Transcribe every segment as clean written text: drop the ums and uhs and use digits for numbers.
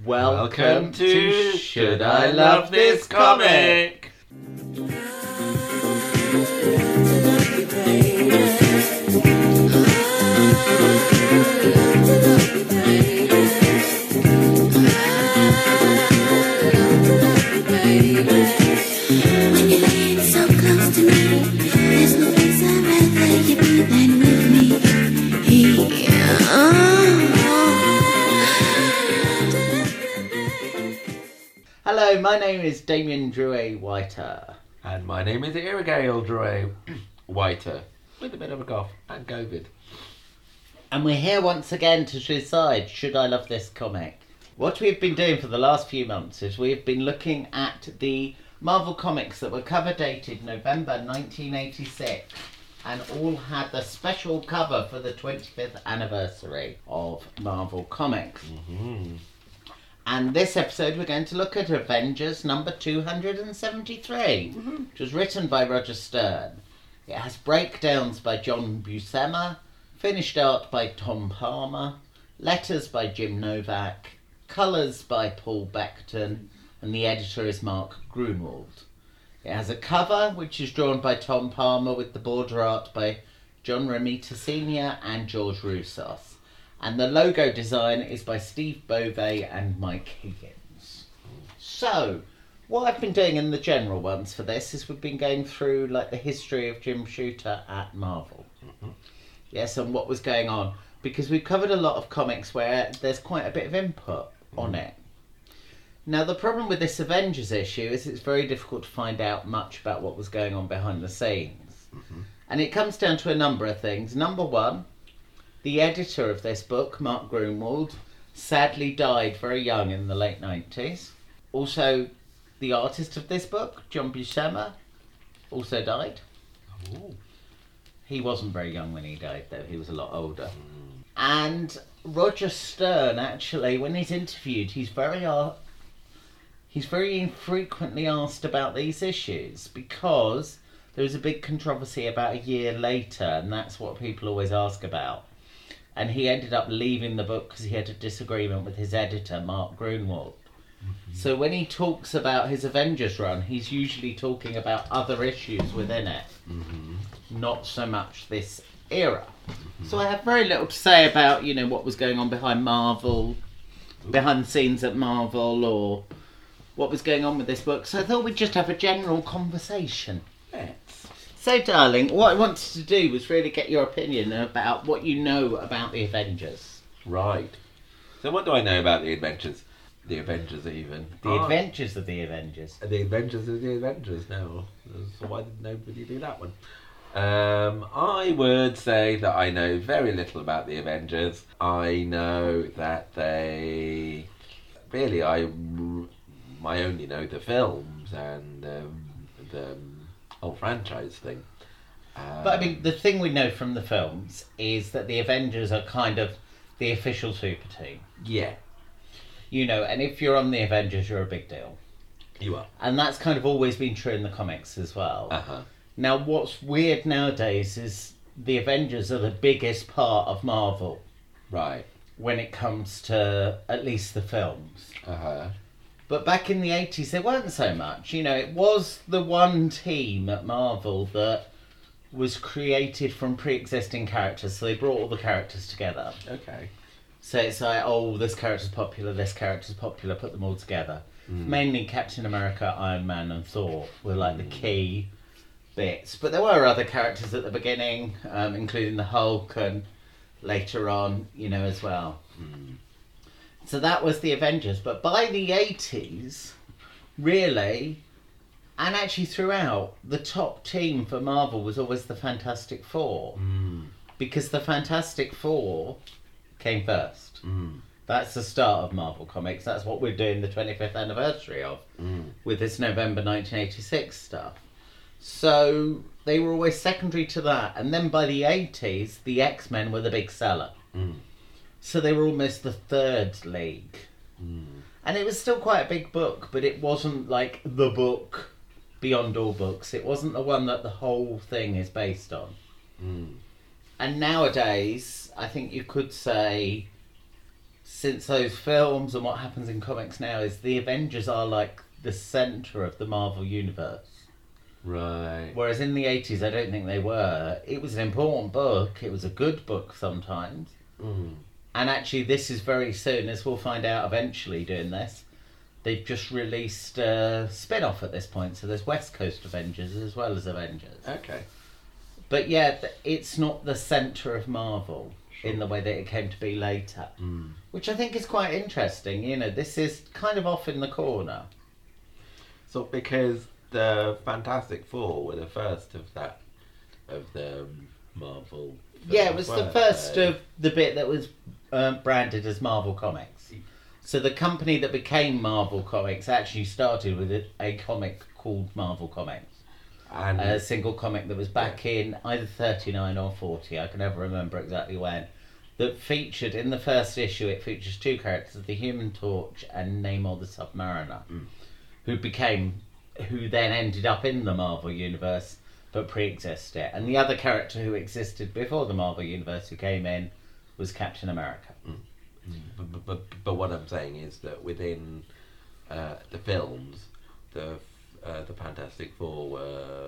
Welcome to Should I Love This Comic? Hello, my name is Damien Drouet Whiter. And my name is Irigale Drouet Whiter, with a bit of a cough and COVID. And we're here once again to decide, should I love this comic? What we've been doing for the last few months is we've been looking at the Marvel comics that were cover dated November 1986 and all had the special cover for the 25th anniversary of Marvel Comics. Mm-hmm. And this episode we're going to look at Avengers number 273, which was written by Roger Stern. It has breakdowns by John Buscema, finished art by Tom Palmer, letters by Jim Novak, colours by Paul Beckton, and the editor is Mark Gruenwald. It has a cover which is drawn by Tom Palmer with the border art by John Romita Sr. and George Roussos. And the logo design is by Steve Beauvais and Mike Higgins. So, what I've been doing in the general ones for this is we've been going through like the history of Jim Shooter at Marvel. Mm-hmm. Yes, and what was going on. Because we've covered a lot of comics where there's quite a bit of input on it. Now, the problem with this Avengers issue is it's very difficult to find out much about what was going on behind the scenes. Mm-hmm. And it comes down to a number of things. Number one, the editor of this book, Mark Gruenwald, sadly died very young in the late 90s. Also, the artist of this book, John Buscema, also died. Oh. He wasn't very young when he died, though. He was a lot older. And Roger Stern, actually, when he's interviewed, he's very infrequently asked about these issues because there was a big controversy about a year later, and that's what people always ask about. And he ended up leaving the book because he had a disagreement with his editor, Mark Gruenwald. Mm-hmm. So when he talks about his Avengers run, he's usually talking about other issues within it, not so much this era. Mm-hmm. So I have very little to say about, what was going on behind the scenes at Marvel, or what was going on with this book. So I thought we'd just have a general conversation. Let's. So, darling, what I wanted to do was really get your opinion about what you know about the Avengers. Right. So what do I know about the Avengers? The Avengers, even. The Adventures of the Avengers. The Adventures of the Avengers, no. So why did nobody do that one? I would say that I know very little about the Avengers. I know that they... Really, I only know the films and the whole franchise thing. But I mean, the thing we know from the films is that the Avengers are kind of the official super team. Yeah. And if you're on the Avengers, you're a big deal. You are. And that's kind of always been true in the comics as well. Uh-huh. Now, what's weird nowadays is the Avengers are the biggest part of Marvel. Right. When it comes to at least the films. Uh-huh. But back in the 80s, there weren't so much. It was the one team at Marvel that was created from pre-existing characters. So they brought all the characters together. Okay. So it's like, this character's popular, put them all together. Mainly Captain America, Iron Man and Thor were like the key bits. But there were other characters at the beginning, including the Hulk and later on, as well. So that was the Avengers. But by the 80s, really, and actually throughout, the top team for Marvel was always the Fantastic Four. Because the Fantastic Four came first. That's the start of Marvel Comics. That's what we're doing the 25th anniversary of with this November 1986 stuff. So they were always secondary to that. And then by the 80s, the X-Men were the big seller. So they were almost the third league. And it was still quite a big book, but it wasn't like the book beyond all books. It wasn't the one that the whole thing is based on. And nowadays, I think you could say since those films and what happens in comics now is the Avengers are like the centre of the Marvel Universe. Right. Whereas in the 80s, I don't think they were. It was an important book. It was a good book sometimes. Mm. And actually, this is very soon, as we'll find out eventually doing this. They've just released a spin-off at this point. So there's West Coast Avengers as well as Avengers. Okay. But yeah, it's not the centre of Marvel in the way that it came to be later. Mm. Which I think is quite interesting. You know, this is kind of off in the corner. So because the Fantastic Four were the first of the Marvel. Yeah, it was the weren't first they? of the bit that was branded as Marvel Comics. So the company that became Marvel Comics actually started with a comic called Marvel Comics. And A single comic that was back in either 39 or 40, I can never remember exactly when, that featured, in the first issue, it features two characters, the Human Torch and Namor the Submariner, who then ended up in the Marvel Universe, but pre-existed. And the other character who existed before the Marvel Universe who came in was Captain America. But what I'm saying is that within the films, the Fantastic Four were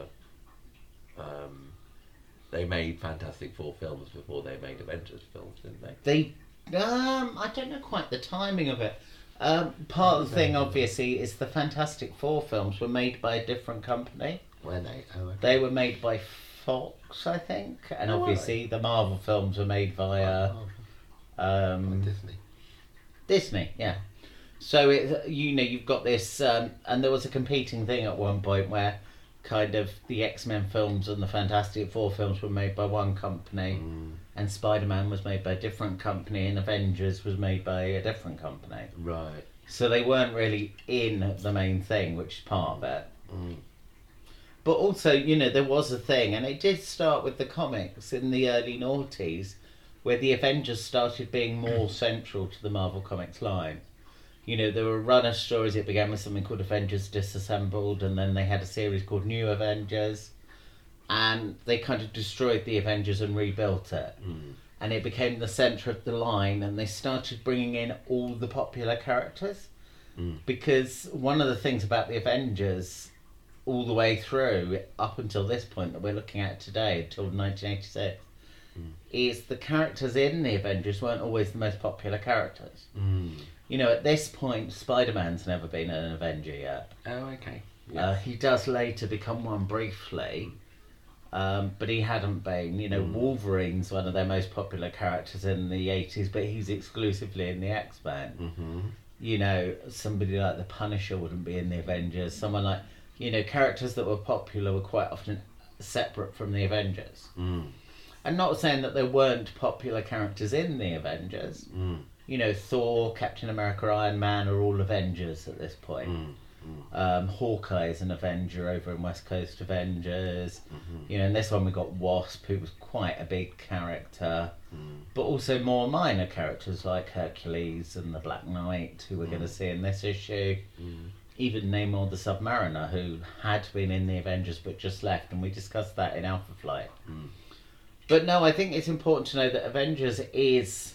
they made Fantastic Four films before they made Avengers films, didn't they? I don't know quite the timing of it. Part of the thing, obviously, is the Fantastic Four films were made by a different company. Were they? Oh, okay. They were made by Fox, I think, and Oh, obviously the Marvel films were made via Disney. Disney, yeah. So you've got this, and there was a competing thing at one point where kind of the X-Men films and the Fantastic Four films were made by one company, and Spider-Man was made by a different company, and Avengers was made by a different company. Right. So they weren't really in the main thing, which is part of it. But also, there was a thing, and it did start with the comics in the early noughties, where the Avengers started being more central to the Marvel Comics line. There were runner stories. It began with something called Avengers Disassembled, and then they had a series called New Avengers, and they kind of destroyed the Avengers and rebuilt it. And it became the centre of the line, and they started bringing in all the popular characters. Because one of the things about the Avengers all the way through, up until this point that we're looking at today, until 1986, is the characters in the Avengers weren't always the most popular characters. At this point, Spider-Man's never been an Avenger yet. Oh, okay. He does later become one briefly, but he hadn't been. Wolverine's one of their most popular characters in the 80s, but he's exclusively in the X-Men. Somebody like the Punisher wouldn't be in the Avengers. Someone like, characters that were popular were quite often separate from the Avengers. I'm not saying that there weren't popular characters in the Avengers. Thor, Captain America, Iron Man are all Avengers at this point. Hawkeye is an Avenger over in West Coast Avengers. In this one we got Wasp, who was quite a big character, but also more minor characters like Hercules and the Black Knight, who we're going to see in this issue. Even Namor the Submariner, who had been in the Avengers but just left, and we discussed that in Alpha Flight. But no, I think it's important to know that Avengers is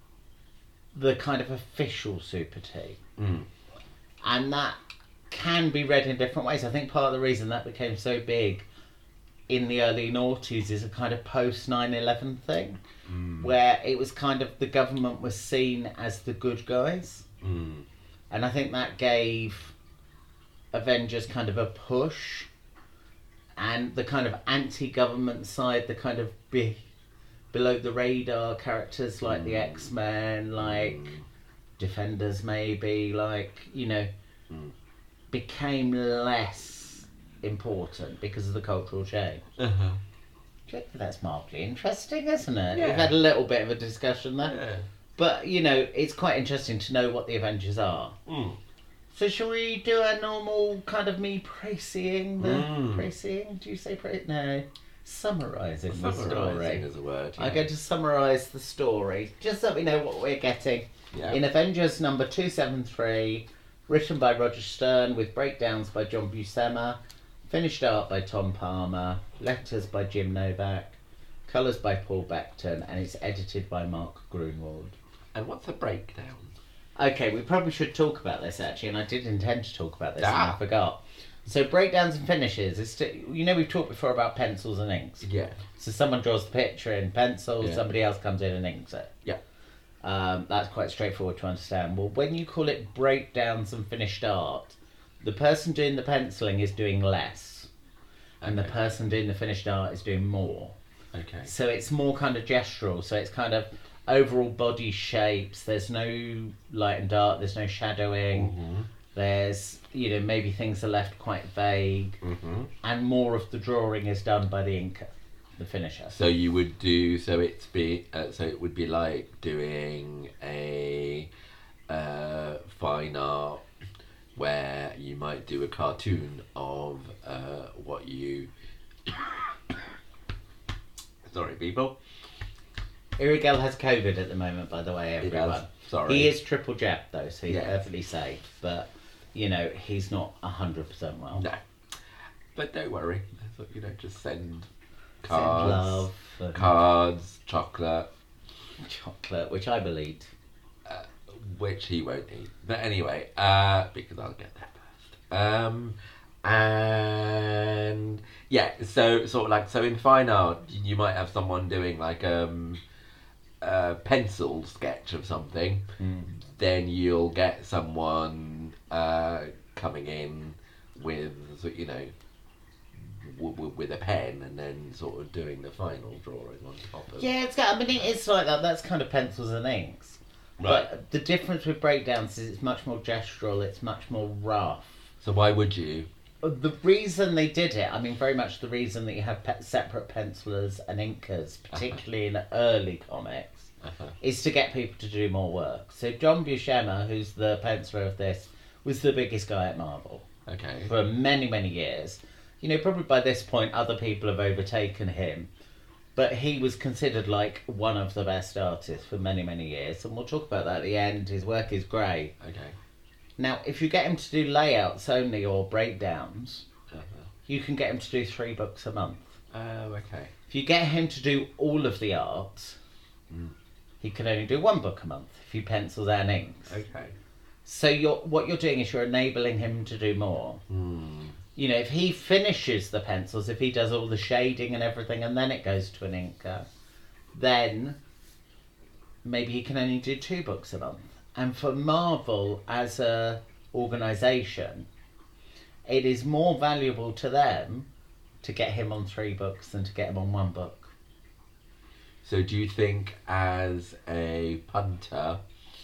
the kind of official super team. And that can be read in different ways. I think part of the reason that became so big in the early noughties is a kind of post 9/11 thing, where it was kind of the government was seen as the good guys. And I think that gave Avengers kind of a push, and the kind of anti-government side, the kind of below the radar characters like the X-Men, like Defenders maybe, became less important because of the cultural change. That's mildly interesting, isn't it? Yeah. We've had a little bit of a discussion there. Yeah. But, it's quite interesting to know what the Avengers are. So shall we do a normal kind of me praising the... Praising? Do you say praise? No. Summarising the story. Summarising is a word. I'm going to summarise the story, just so we know what we're getting. Yeah. In Avengers number 273, written by Roger Stern, with breakdowns by John Buscema, finished art by Tom Palmer, letters by Jim Novak, colours by Paul Beckton, and it's edited by Mark Grunwald. And what's a breakdown? Okay, we probably should talk about this actually, and I did intend to talk about this and Ah. I forgot. So breakdowns and finishes is we've talked before about pencils and inks. Yeah. So someone draws the picture in pencil, Yeah. somebody else comes in and inks it. Yeah. That's quite straightforward to understand. Well, when you call it breakdowns and finished art, the person doing the penciling is doing less, and the Okay. person doing the finished art is doing more. Okay. So it's more kind of gestural. So it's kind of overall body shapes. There's no light and dark. There's no shadowing. Mm-hmm. There's, maybe things are left quite vague, Mm-hmm. and more of the drawing is done by the inker, the finisher. So you would do so it would be like doing a fine art where you might do a cartoon of what you. Sorry, people. Irigel has COVID at the moment, by the way, He everyone. does. Sorry. He is triple jabbed though, so he's Yes. perfectly safe. But he's not 100% well. No, but don't worry. Just send Send cards, love, and cards, chocolate, chocolate, which I will eat. which he won't eat. But anyway, because I'll get that first. And yeah, so sort of like in fine art, you might have someone doing like a pencil sketch of something. Then you'll get someone coming in with with a pen and then sort of doing the final drawing on top of. Yeah, it's like that. That's kind of pencils and inks. Right. But the difference with breakdowns is it's much more gestural. It's much more rough. So why would you? The reason they did it, very much the reason that you have separate pencilers and inkers, particularly in early comics, is to get people to do more work. So John Buscema, who's the penciler of this, was the biggest guy at Marvel Okay. for many, many years. Probably by this point other people have overtaken him, but he was considered like one of the best artists for many, many years, and we'll talk about that at the end. His work is great. Okay. Now, if you get him to do layouts only or breakdowns, you can get him to do 3 books a month. Oh, okay. If you get him to do all of the art, he can only do 1 book a month if you pencils and inks. Okay. So what you're doing is you're enabling him to do more. If he finishes the pencils, if he does all the shading and everything, and then it goes to an inker, then maybe he can only do 2 books a month. And for Marvel as a organisation, it is more valuable to them to get him on 3 books than to get him on 1 book. So do you think as a punter,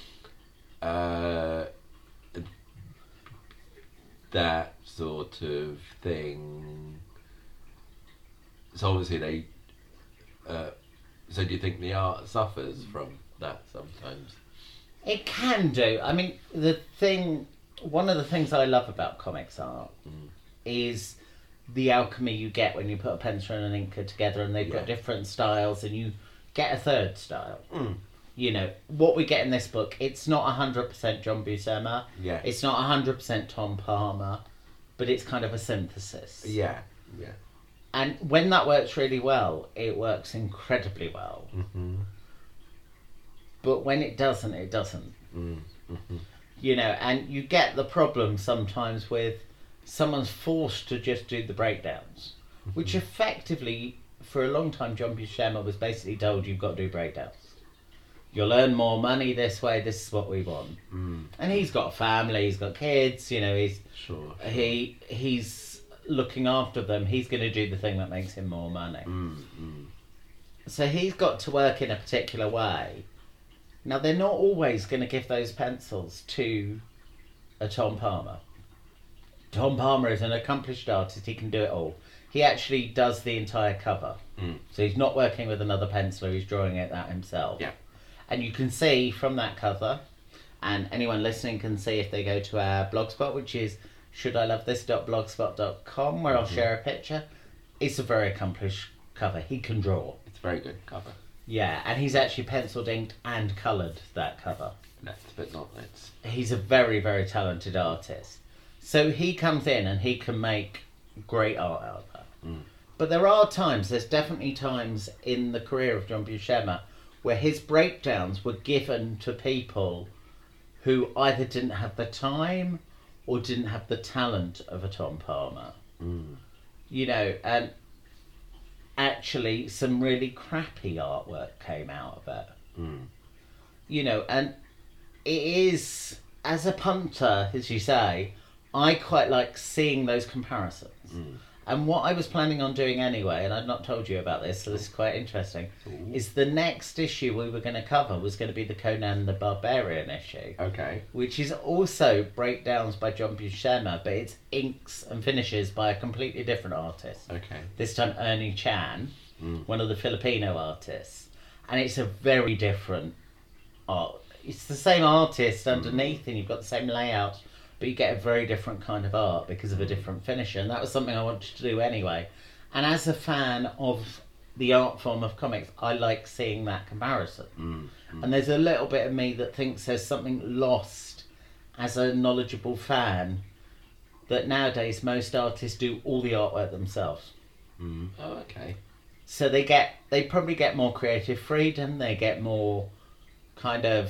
that sort of thing, so obviously they, so do you think the art suffers from that sometimes? It can do. One of the things I love about comics art is the alchemy you get when you put a pencil and an inker together and they've got different styles and you get a third style. What we get in this book, it's not 100% John Buscema. Yeah. It's not 100% Tom Palmer, but it's kind of a synthesis. Yeah. Yeah. And when that works really well, it works incredibly well. Mm-hmm. But when it doesn't, it doesn't. Mm-hmm. And you get the problem sometimes with someone's forced to just do the breakdowns, which effectively, for a long time, John Buscema was basically told you've got to do breakdowns. You'll earn more money this way, this is what we want. And he's got a family, he's got kids, he's Sure. he's looking after them, he's going to do the thing that makes him more money. So he's got to work in a particular way. Now, they're not always going to give those pencils to a Tom Palmer. Tom Palmer is an accomplished artist, he can do it all. He actually does the entire cover. So he's not working with another penciler, he's drawing it that himself. Yeah. And you can see from that cover, and anyone listening can see if they go to our blogspot, which is shouldilovethis.blogspot.com, where I'll share a picture. It's a very accomplished cover. He can draw. It's a very good cover. Yeah, and he's actually penciled, inked and coloured that cover. Let's, but not let's. He's a very, very talented artist. So he comes in and he can make great art out of that. But there's definitely times in the career of John Buscema where his breakdowns were given to people who either didn't have the time or didn't have the talent of a Tom Palmer. You know, and actually some really crappy artwork came out of it. You know, and it is, as a punter, as you say, I quite like seeing those comparisons. And what I was planning on doing anyway, and I've not told you about this, so this is quite interesting, is the next issue we were going to cover was going to be the Conan the Barbarian issue. Okay. Which is also breakdowns by John Buscema, but it's inks and finishes by a completely different artist. Okay. This time Ernie Chan, one of the Filipino artists. And it's a very different art. It's the same artist underneath, and you've got the same layout, but you get a very different kind of art because of a different finisher, and that was something I wanted to do anyway. And as a fan of the art form of comics, I like seeing that comparison. And there's a little bit of me that thinks there's something lost as a knowledgeable fan, that nowadays most artists do all the artwork themselves. Oh, okay. So they probably get more creative freedom, they get more kind of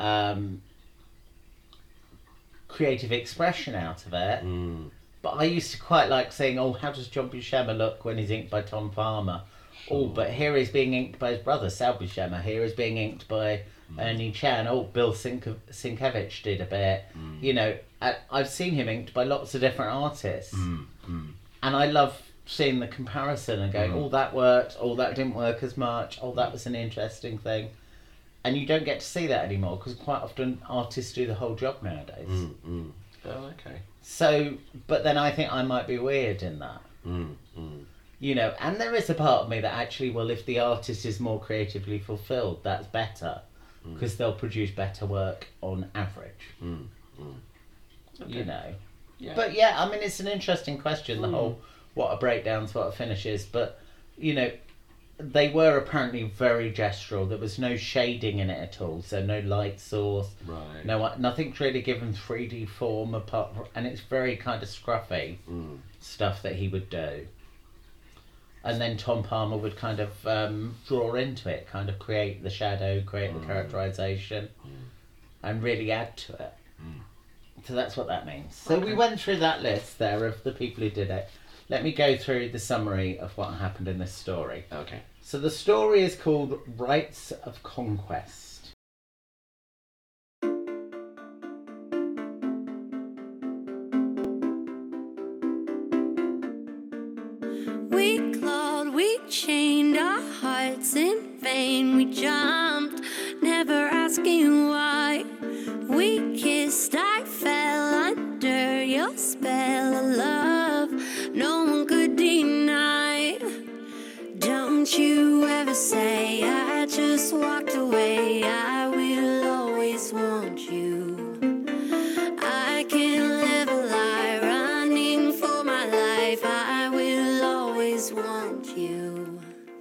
creative expression out of it. But I used to quite like saying, oh, how does John Buscema look when he's inked by Tom Palmer? Oh, but here he's being inked by his brother, Sal Buscema. Here he's being inked by Ernie Chan. Oh, Bill Sienkiewicz did a bit. You know, I've seen him inked by lots of different artists. And I love seeing the comparison and going, oh, that worked. Oh, that didn't work as much. Oh, that was an interesting thing. And you don't get to see that anymore because quite often artists do the whole job nowadays. Oh, okay. So, but then I think I might be weird in that. You know, and there is a part of me that actually, well, if the artist is more creatively fulfilled, that's better because they'll produce better work on average. Okay. You know. Yeah. But yeah, I mean, it's an interesting question, the whole what are breakdowns, what are finishes, but, you know, they were apparently very gestural. There was no shading in it at all, so no light source. Right. No, nothing's really given 3D form apart from, and it's very kind of scruffy stuff that he would do. And then Tom Palmer would kind of draw into it, kind of create the shadow, create the characterization, and really add to it. So that's what that means. So we went through that list there of the people who did it. Let me go through the summary of what happened in this story. Okay. So the story is called Rites of Conquest. We clawed, we chained our hearts in vain. We jumped, never asking why. We kissed, I fell under your spell of love. No one could deny. Don't you ever say I just walked away. I will always want you. I can't live a lie, running for my life. I will always want you.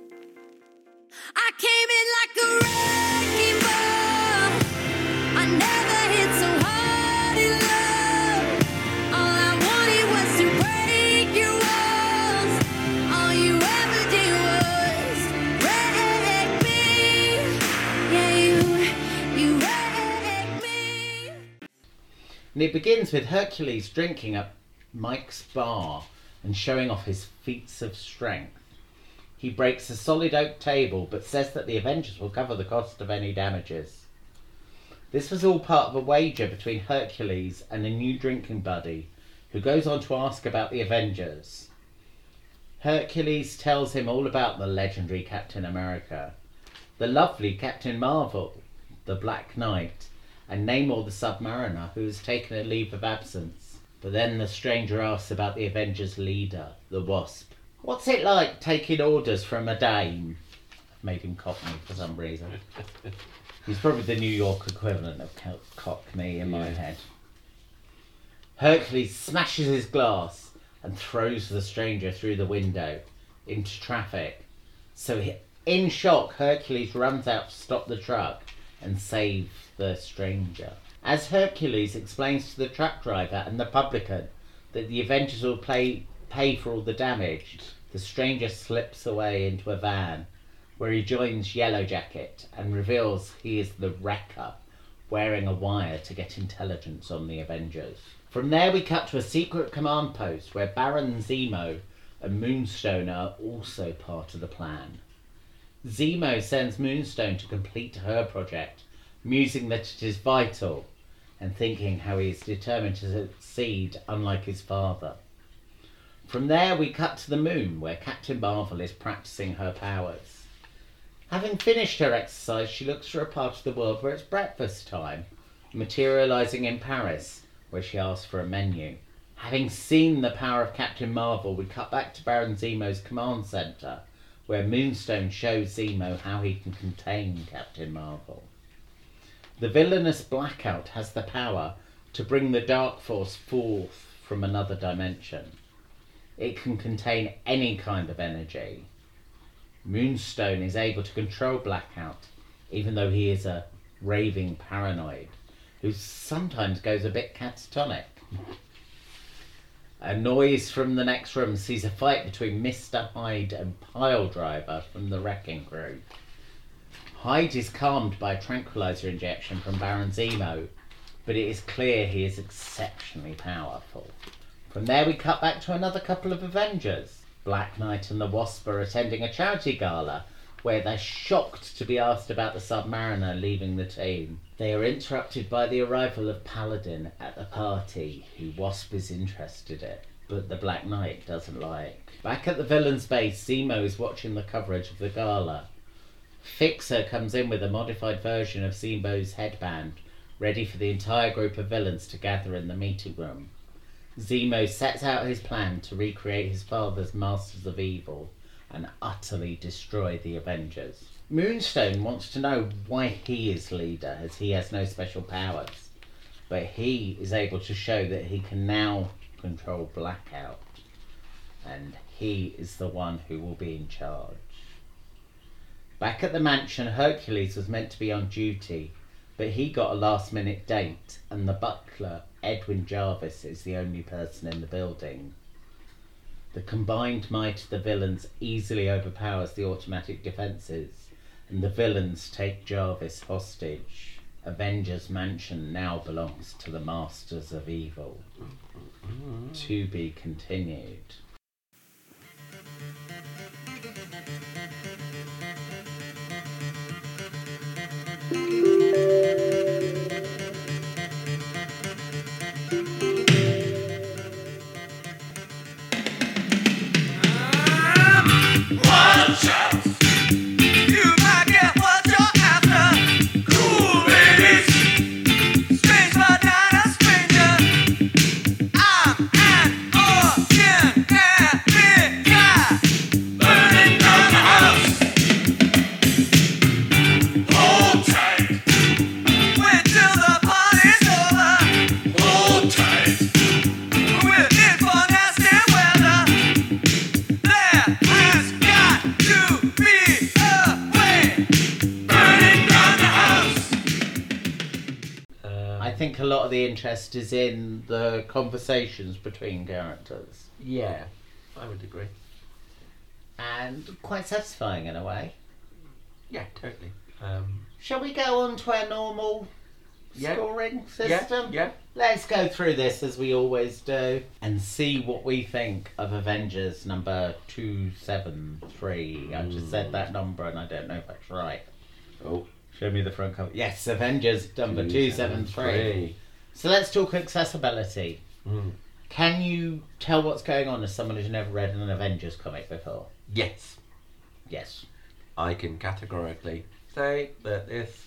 I came in like a wrecking ball. I never hit so hard in love. All I wanted was to break your walls. All you ever did was wreck me. Yeah, you wrecked me. And it begins with Hercules drinking at Mike's bar and showing off his feats of strength. He breaks a solid oak table but says that the Avengers will cover the cost of any damages. This was all part of a wager between Hercules and a new drinking buddy who goes on to ask about the Avengers. Hercules tells him all about the legendary Captain America, the lovely Captain Marvel, the Black Knight, and Namor the Submariner, who has taken a leave of absence. But then the stranger asks about the Avengers' leader, the Wasp. What's it like taking orders from a dame? I've made him Cockney for some reason. He's probably the New York equivalent of Cockney in my head. Hercules smashes his glass and throws the stranger through the window into traffic. So in shock, Hercules runs out to stop the truck and save the stranger. As Hercules explains to the truck driver and the publican that the Avengers will pay for all the damage, the stranger slips away into a van where he joins Yellow Jacket and reveals he is the Wrecker, wearing a wire to get intelligence on the Avengers. From there we cut to a secret command post where Baron Zemo and Moonstone are also part of the plan. Zemo sends Moonstone to complete her project, musing that it is vital, and thinking how he is determined to succeed unlike his father. From there we cut to the moon where Captain Marvel is practicing her powers. Having finished her exercise, she looks for a part of the world where it's breakfast time, materialising in Paris, where she asks for a menu. Having seen the power of Captain Marvel, we cut back to Baron Zemo's command centre, where Moonstone shows Zemo how he can contain Captain Marvel. The villainous Blackout has the power to bring the Dark Force forth from another dimension. It can contain any kind of energy. Moonstone is able to control Blackout, even though he is a raving paranoid, who sometimes goes a bit catatonic. A noise from the next room sees a fight between Mr. Hyde and Piledriver from the Wrecking Crew. Hyde is calmed by a tranquilizer injection from Baron Zemo, but it is clear he is exceptionally powerful. From there we cut back to another couple of Avengers. Black Knight and the Wasp are attending a charity gala where they're shocked to be asked about the Submariner leaving the team. They are interrupted by the arrival of Paladin at the party, who Wasp is interested in, but the Black Knight doesn't like. Back at the villain's base, Zemo is watching the coverage of the gala. Fixer comes in with a modified version of Zemo's headband, ready for the entire group of villains to gather in the meeting room. Zemo sets out his plan to recreate his father's Masters of Evil and utterly destroy the Avengers. Moonstone wants to know why he is leader, as he has no special powers, but he is able to show that he can now control Blackout, and he is the one who will be in charge. Back at the mansion, Hercules was meant to be on duty, but he got a last-minute date, and the butler, Edwin Jarvis, is the only person in the building. The combined might of the villains easily overpowers the automatic defences, and the villains take Jarvis hostage. Avengers Mansion now belongs to the Masters of Evil. To be continued. A lot of the interest is in the conversations between characters. Yeah, I would agree. And quite satisfying in a way. Yeah, totally. Shall we go on to our normal scoring system? Yeah. Let's go through this as we always do and see what we think of Avengers number 273. I just said that number and I don't know if that's right. Oh. Show me the front cover. Yes, Avengers number 273. So let's talk accessibility. Can you tell what's going on as someone who's never read an Avengers comic before? Yes. Yes. I can categorically say that this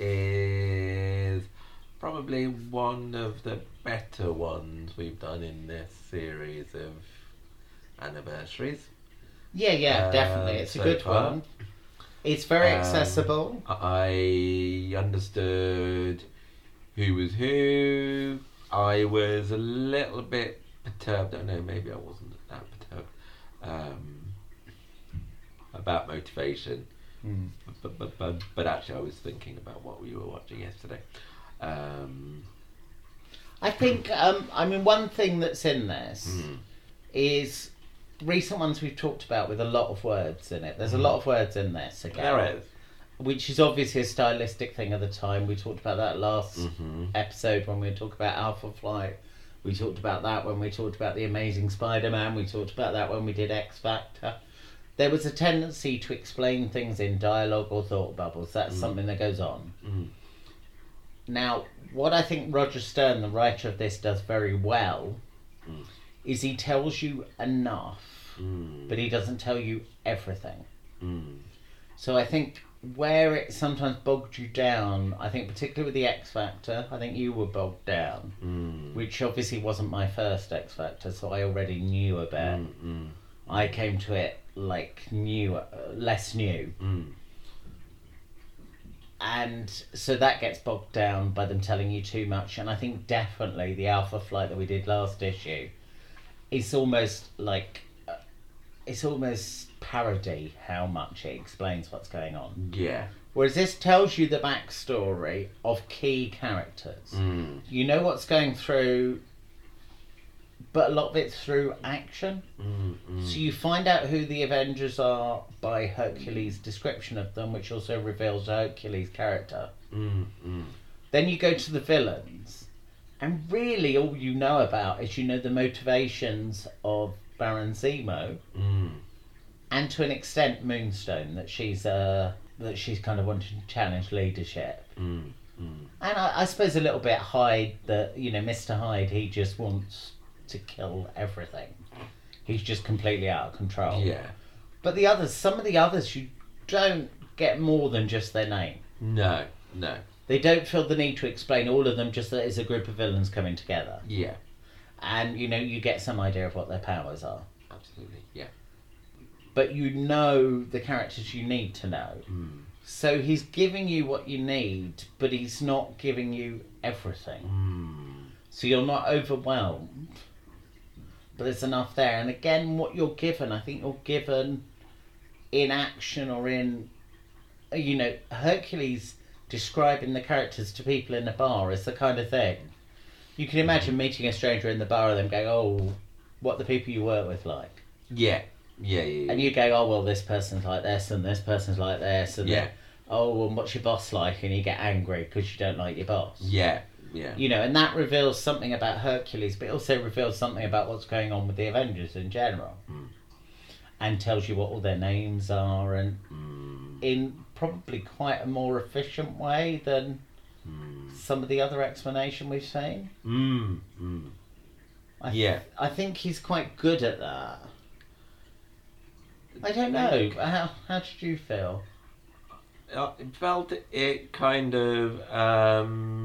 is probably one of the better ones we've done in this series of anniversaries. Yeah, definitely. It's a good one. It's very accessible. I understood who was who. I was a little bit perturbed. I don't know, maybe I wasn't that perturbed about motivation. But actually, I was thinking about what we were watching yesterday. I think, one thing that's in this is recent ones we've talked about with a lot of words in it. There's a lot of words in this again. There is. Which is obviously a stylistic thing of the time. We talked about that last episode when we were talking about Alpha Flight. We talked about that when we talked about The Amazing Spider-Man. We talked about that when we did X Factor. There was a tendency to explain things in dialogue or thought bubbles. That's something that goes on. Now, what I think Roger Stern, the writer of this, does very well is he tells you enough, but he doesn't tell you everything. So I think where it sometimes bogged you down, I think particularly with the X Factor, I think you were bogged down, which obviously wasn't my first X Factor, so I already knew a bit. I came to it like less new. And so that gets bogged down by them telling you too much. And I think definitely the Alpha Flight that we did last issue, it's almost like, it's almost parody how much it explains what's going on. Yeah. Whereas this tells you the backstory of key characters. You know what's going through, but a lot of it's through action. So you find out who the Avengers are by Hercules' description of them, which also reveals Hercules' character. Then you go to the villains, and really all you know about is the motivations of Baron Zemo, and to an extent Moonstone, that she's kind of wanting to challenge leadership. And I suppose a little bit Hyde, that Mr. Hyde, he just wants to kill everything. He's just completely out of control. Yeah. But some of the others, you don't get more than just their name. No. They don't feel the need to explain all of them, just that it's a group of villains coming together. Yeah. And you get some idea of what their powers are. Absolutely. Yeah. But the characters you need to know. So he's giving you what you need, but he's not giving you everything. So you're not overwhelmed, but there's enough there. And again, what you're given, I think you're given in action or in, Hercules describing the characters to people in the bar is the kind of thing. You can imagine meeting a stranger in the bar and them going, oh, what the people you work with like. Yeah. And you go, oh, well, this person's like this and this person's like this. And then, oh, well, what's your boss like? And you get angry because you don't like your boss. Yeah. And that reveals something about Hercules, but it also reveals something about what's going on with the Avengers in general. And tells you what all their names are, and in probably quite a more efficient way than some of the other explanation we've seen. I think he's quite good at that. I don't know. How did you feel? I felt it kind of...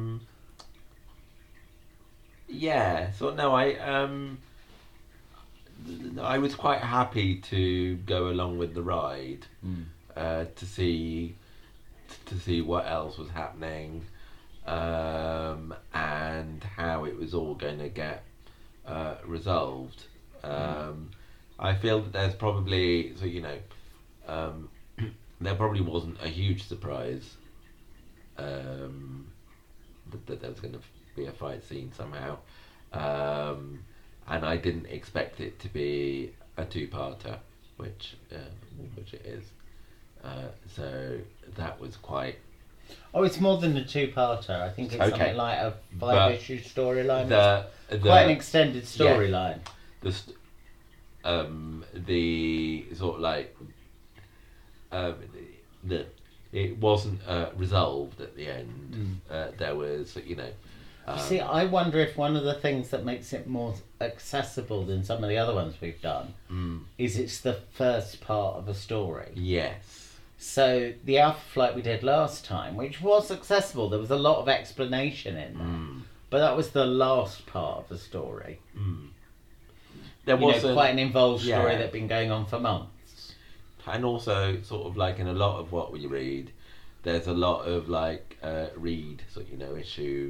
I was quite happy to go along with the ride, to see what else was happening, and how it was all going to get resolved. I feel that there's probably there probably wasn't a huge surprise that there was going to be a fight scene somehow, and I didn't expect it to be a two-parter, which it is. So that was quite... Oh, it's more than a two-parter. I think it's something like a 5-issue storyline. Quite an extended storyline. The sort of like it wasn't resolved at the end. There was, see, I wonder if one of the things that makes it more accessible than some of the other ones we've done is it's the first part of a story. Yes. So the Alpha Flight we did last time, which was accessible, there was a lot of explanation in there, but that was the last part of the story. There was quite an involved story that had been going on for months. And also, sort of like in a lot of what we read, there's a lot of like issue.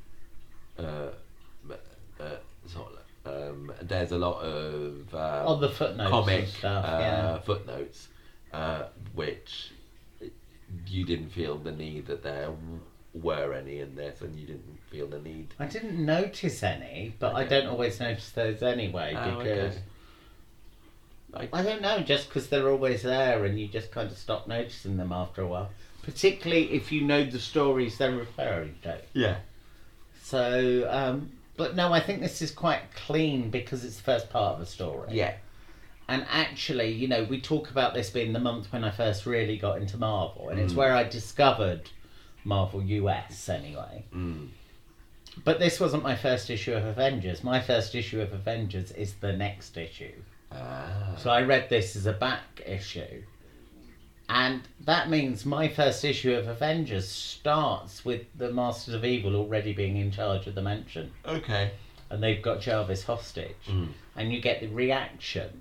There's a lot of the footnotes comic and stuff, footnotes, which you didn't feel the need that there were any in this, and you didn't feel the need. I didn't notice any, but I don't always notice those anyway, because I don't know, just because they're always there and you just kind of stop noticing them after a while. Particularly if you know the stories they're referring to. Yeah. So, but no, I think this is quite clean because it's the first part of a story. Yeah. And actually, you know, we talk about this being the month when I first really got into Marvel, and it's where I discovered Marvel US anyway. But this wasn't my first issue of Avengers. My first issue of Avengers is the next issue. So I read this as a back issue. And that means my first issue of Avengers starts with the Masters of Evil already being in charge of the mansion. Okay. And they've got Jarvis hostage. And you get the reaction.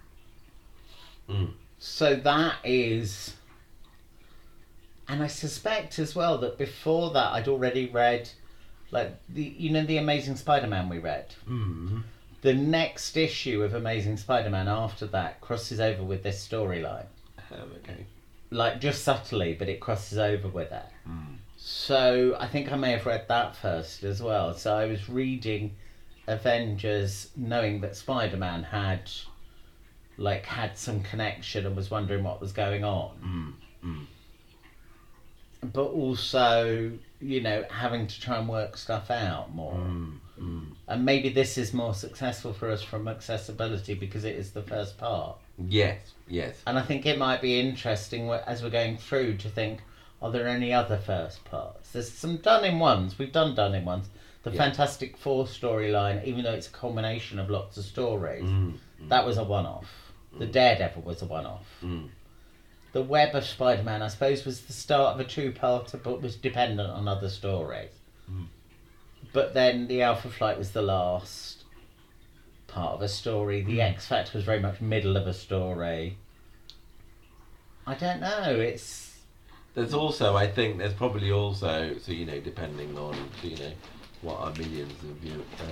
So that is... And I suspect as well that before that I'd already read, like, the Amazing Spider-Man we read. The next issue of Amazing Spider-Man after that crosses over with this storyline. Okay. Like, just subtly, but it crosses over with it. So I think I may have read that first as well. So I was reading Avengers knowing that Spider-Man had some connection and was wondering what was going on. But also, you know, having to try and work stuff out more. And maybe this is more successful for us from accessibility because it is the first part. Yes. And I think it might be interesting as we're going through to think, are there any other first parts? There's some done-in-ones. We've done done-in-ones. The Fantastic Four storyline, even though it's a culmination of lots of stories, that was a one-off. The Daredevil was a one-off. The Web of Spider-Man, I suppose, was the start of a two-parter, but was dependent on other stories. But then the Alpha Flight was the last part of a story. The X Factor was very much middle of a story. I don't know. There's also, I think, there's probably also, so, you know, depending on, you know, what our millions of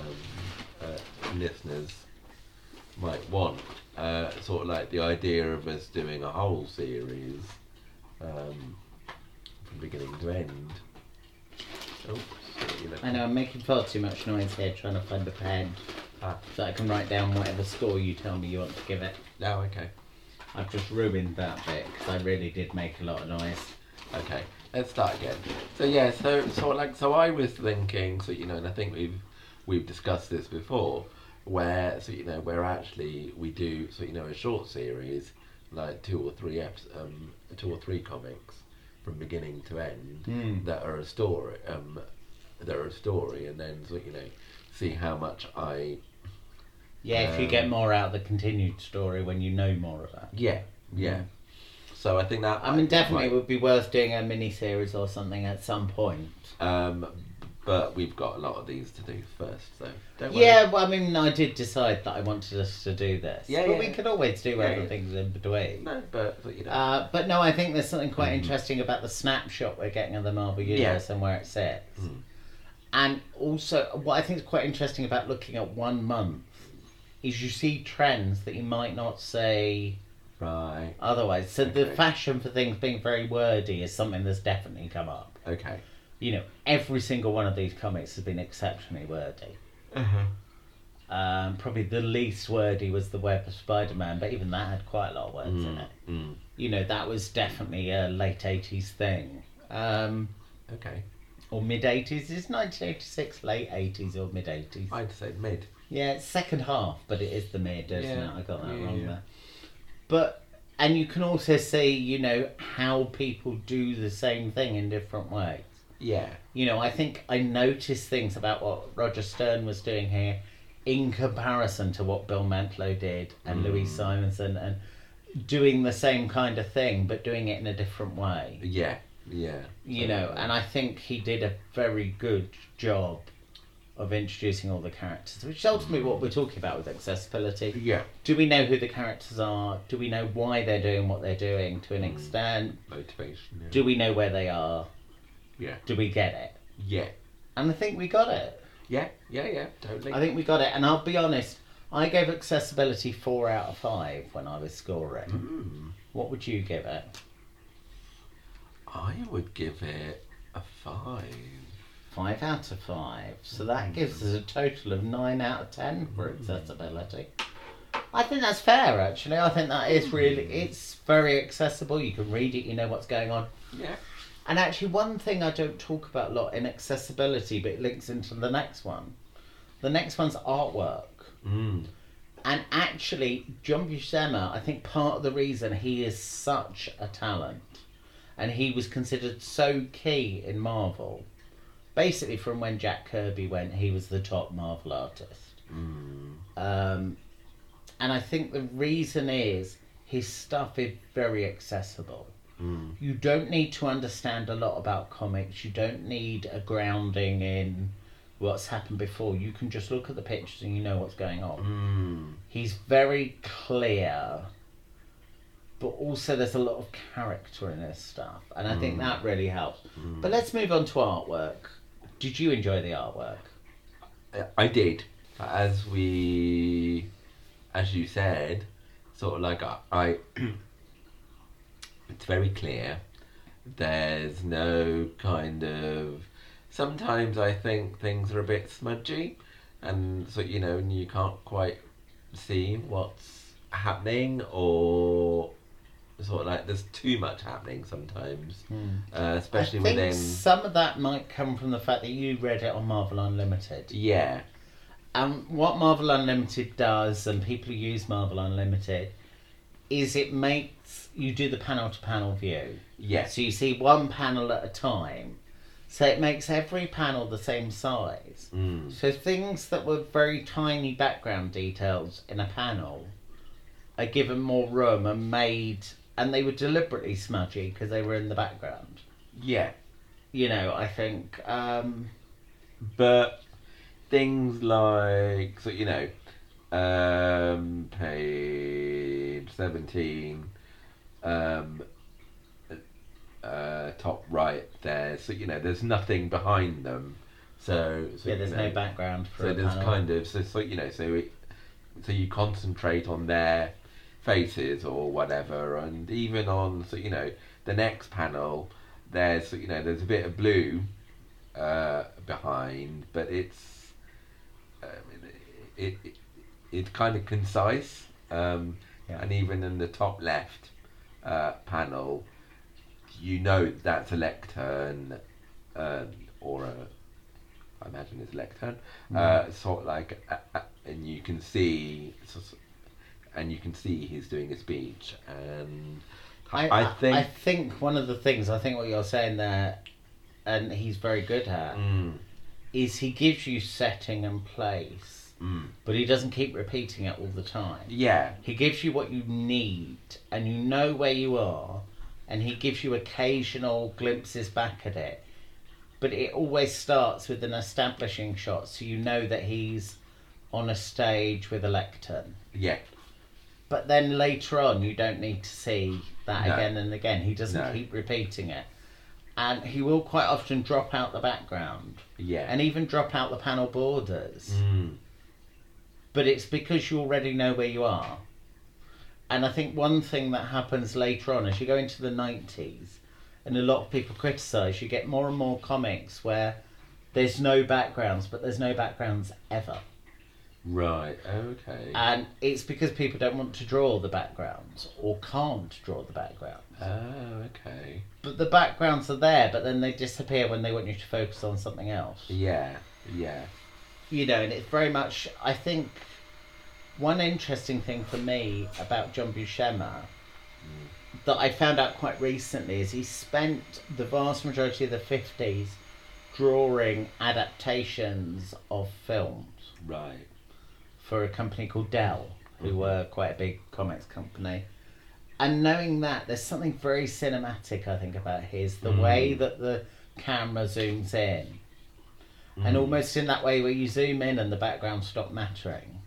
listeners might want, sort of like the idea of us doing a whole series from beginning to end. Oops, I know, I'm making far too much noise here trying to find a pen so I can write down whatever score you tell me you want to give it. Oh, okay. I've just ruined that bit because I really did make a lot of noise. Okay, let's start again. So yeah, so I was thinking, so, you know, and I think we've discussed this before, where, so, you know, where actually we do, so, you know, a short series, like 2 or 3 comics from beginning to end that are a story, and then, so, you know, see how much I... Yeah, if you get more out of the continued story when you know more of that. Yeah. So I think that... I mean, definitely it would be worth doing a mini-series or something at some point. But we've got a lot of these to do first, so don't worry. Yeah, well, I mean, I did decide that I wanted us to do this. Yeah, but we could always do other yeah. things in between. No, but you know... But no, I think there's something quite interesting about the snapshot we're getting of the Marvel Universe and where it sits. And also, what I think is quite interesting about looking at 1 month is you see trends that you might not see Right. otherwise. So the fashion for things being very wordy is something that's definitely come up. Okay. You know, every single one of these comics has been exceptionally wordy. Probably the least wordy was the Web of Spider-Man, but even that had quite a lot of words in it. You know, that was definitely a late 80s thing. Okay. Or mid-80s. Is 1986 late 80s or mid-80s? I'd say mid. Yeah, it's second half, but it is the mid, isn't it? I got that wrong Yeah. there. But, and you can also see, you know, how people do the same thing in different ways. Yeah. You know, I think I noticed things about what Roger Stern was doing here in comparison to what Bill Mantlo did and Louise Simonson, and doing the same kind of thing, but doing it in a different way. Yeah. You know, and I think he did a very good job of introducing all the characters, which is ultimately what we're talking about with accessibility. Yeah. Do we know who the characters are? Do we know why they're doing what they're doing to an extent? Motivation. Yeah. Do we know where they are? Yeah. Do we get it? Yeah. And I think we got it. Yeah. Totally. I think we got it. And I'll be honest, I gave accessibility 4 out of 5 when I was scoring. What would you give it? I would give it a 5. 5 out of 5. So that gives us a total of 9 out of 10 for accessibility. I think that's fair, actually. I think that is really... It's very accessible. You can read it, you know what's going on. Yeah. And actually, one thing I don't talk about a lot in accessibility, but it links into the next one. The next one's artwork. Mm. And actually, John Buscema, I think part of the reason he is such a talent, and he was considered so key in Marvel, basically from when Jack Kirby went, he was the top Marvel artist. Mm. And I think the reason is his stuff is very accessible. Mm. You don't need to understand a lot about comics. You don't need a grounding in what's happened before. You can just look at the pictures and you know what's going on. Mm. He's very clear, but also there's a lot of character in his stuff, and I think that really helps. But let's move on to artwork. Did you enjoy the artwork? I did. As you said, sort of like I it's very clear. There's no kind of... Sometimes I think things are a bit smudgy, and so, you know, you can't quite see what's happening, or sort of like there's too much happening sometimes, especially I think within... some of that might come from the fact that you read it on Marvel Unlimited. Yeah. And what Marvel Unlimited does, and people who use Marvel Unlimited, is it makes you do the panel-to-panel view. Yeah. So you see one panel at a time. So it makes every panel the same size. Mm. So things that were very tiny background details in a panel are given more room and made... And they were deliberately smudgy because they were in the background. Yeah. You know, I think... But things like, so, you know, page 17, top right there, so, you know, there's nothing behind them. So yeah, there's no background for so a there's panel. kind of, so you know, so you concentrate on their faces or whatever, and even on, so, you know, the next panel, there's, you know, there's a bit of blue behind, but it's it's kind of concise, and even in the top left panel, you know that's a lectern, or I imagine it's a lectern, sort of like, and you can see he's doing a speech, and I think one of the things, I think what you're saying there, and he's very good at, is he gives you setting and place, but he doesn't keep repeating it all the time. Yeah. He gives you what you need, and you know where you are, and he gives you occasional glimpses back at it. But it always starts with an establishing shot, so you know that he's on a stage with a lectern. Yeah. But then later on, you don't need to see that No. again and again. He doesn't keep repeating it. And he will quite often drop out the background. Yeah. And even drop out the panel borders. Mm. But it's because you already know where you are. And I think one thing that happens later on, as you go into the 90s, and a lot of people criticise, you get more and more comics where there's no backgrounds, but there's no backgrounds ever. Right, okay. And it's because people don't want to draw the backgrounds, or can't draw the backgrounds. Oh, okay. But the backgrounds are there, but then they disappear when they want you to focus on something else. Yeah, yeah. You know, and it's very much, I think, one interesting thing for me about John Buscema that I found out quite recently is he spent the vast majority of the 50s drawing adaptations of films. Right. For a company called Dell, who were quite a big comics company. And knowing that, there's something very cinematic, I think, about his. The way that the camera zooms in. And almost in that way where you zoom in and the background stop mattering.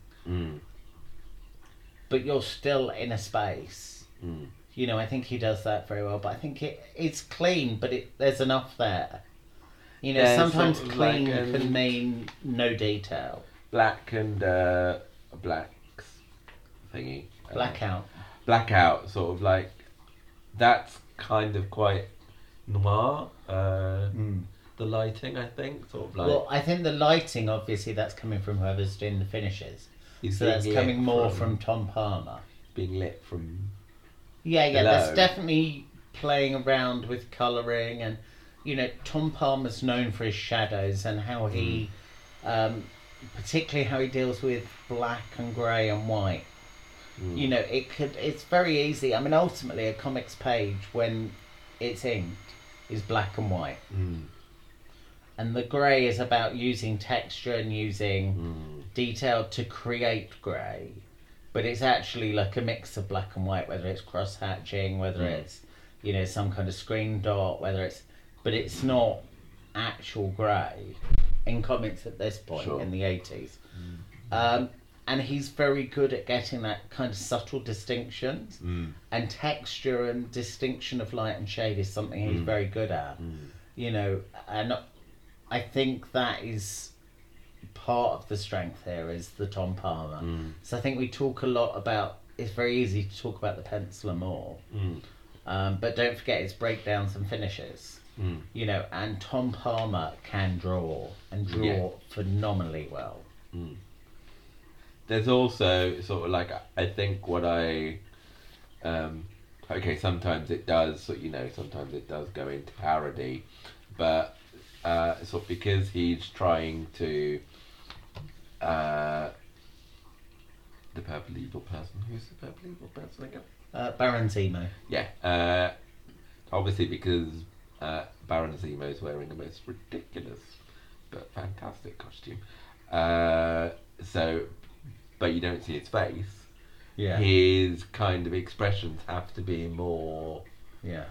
But you're still in a space. You know, I think he does that very well. But I think it's clean, but there's enough there. You know, Yeah, sometimes sort of clean like, can mean no detail. Black and blacks thingy. Blackout. Blackout, sort of like, that's kind of quite noir. The lighting, I think, sort of like. Well, I think the lighting, obviously, that's coming from whoever's doing the finishes. He's So that's being coming lit more from Tom Palmer. being lit from. Yeah, below. that's definitely playing around with colouring, and Tom Palmer's known for his shadows and how he, particularly how he deals with black and grey and white. It's very easy. I mean, ultimately, a comics page when it's inked is black and white, and the grey is about using texture and using detail to create grey. But it's actually like a mix of black and white, whether it's cross hatching, whether it's some kind of screen dot, but it's not actual grey in comics at this point in the 80s. And he's very good at getting that kind of subtle distinctions, and texture and distinction of light and shade is something he's very good at. And I think that is part of the strength here is the Tom Palmer. So I think we talk a lot about, it's very easy to talk about the penciler more, but don't forget his breakdowns and finishes. And Tom Palmer can draw and draw phenomenally well. There's also sort of like, I think what sometimes it does, sometimes it does go into parody, but sort of because he's trying to the purple evil person. Who's the purple evil person again? Baron Zemo. Yeah. Obviously because Baron Zemo is wearing the most ridiculous but fantastic costume. But you don't see his face. Yeah. His kind of expressions have to be more. Yeah.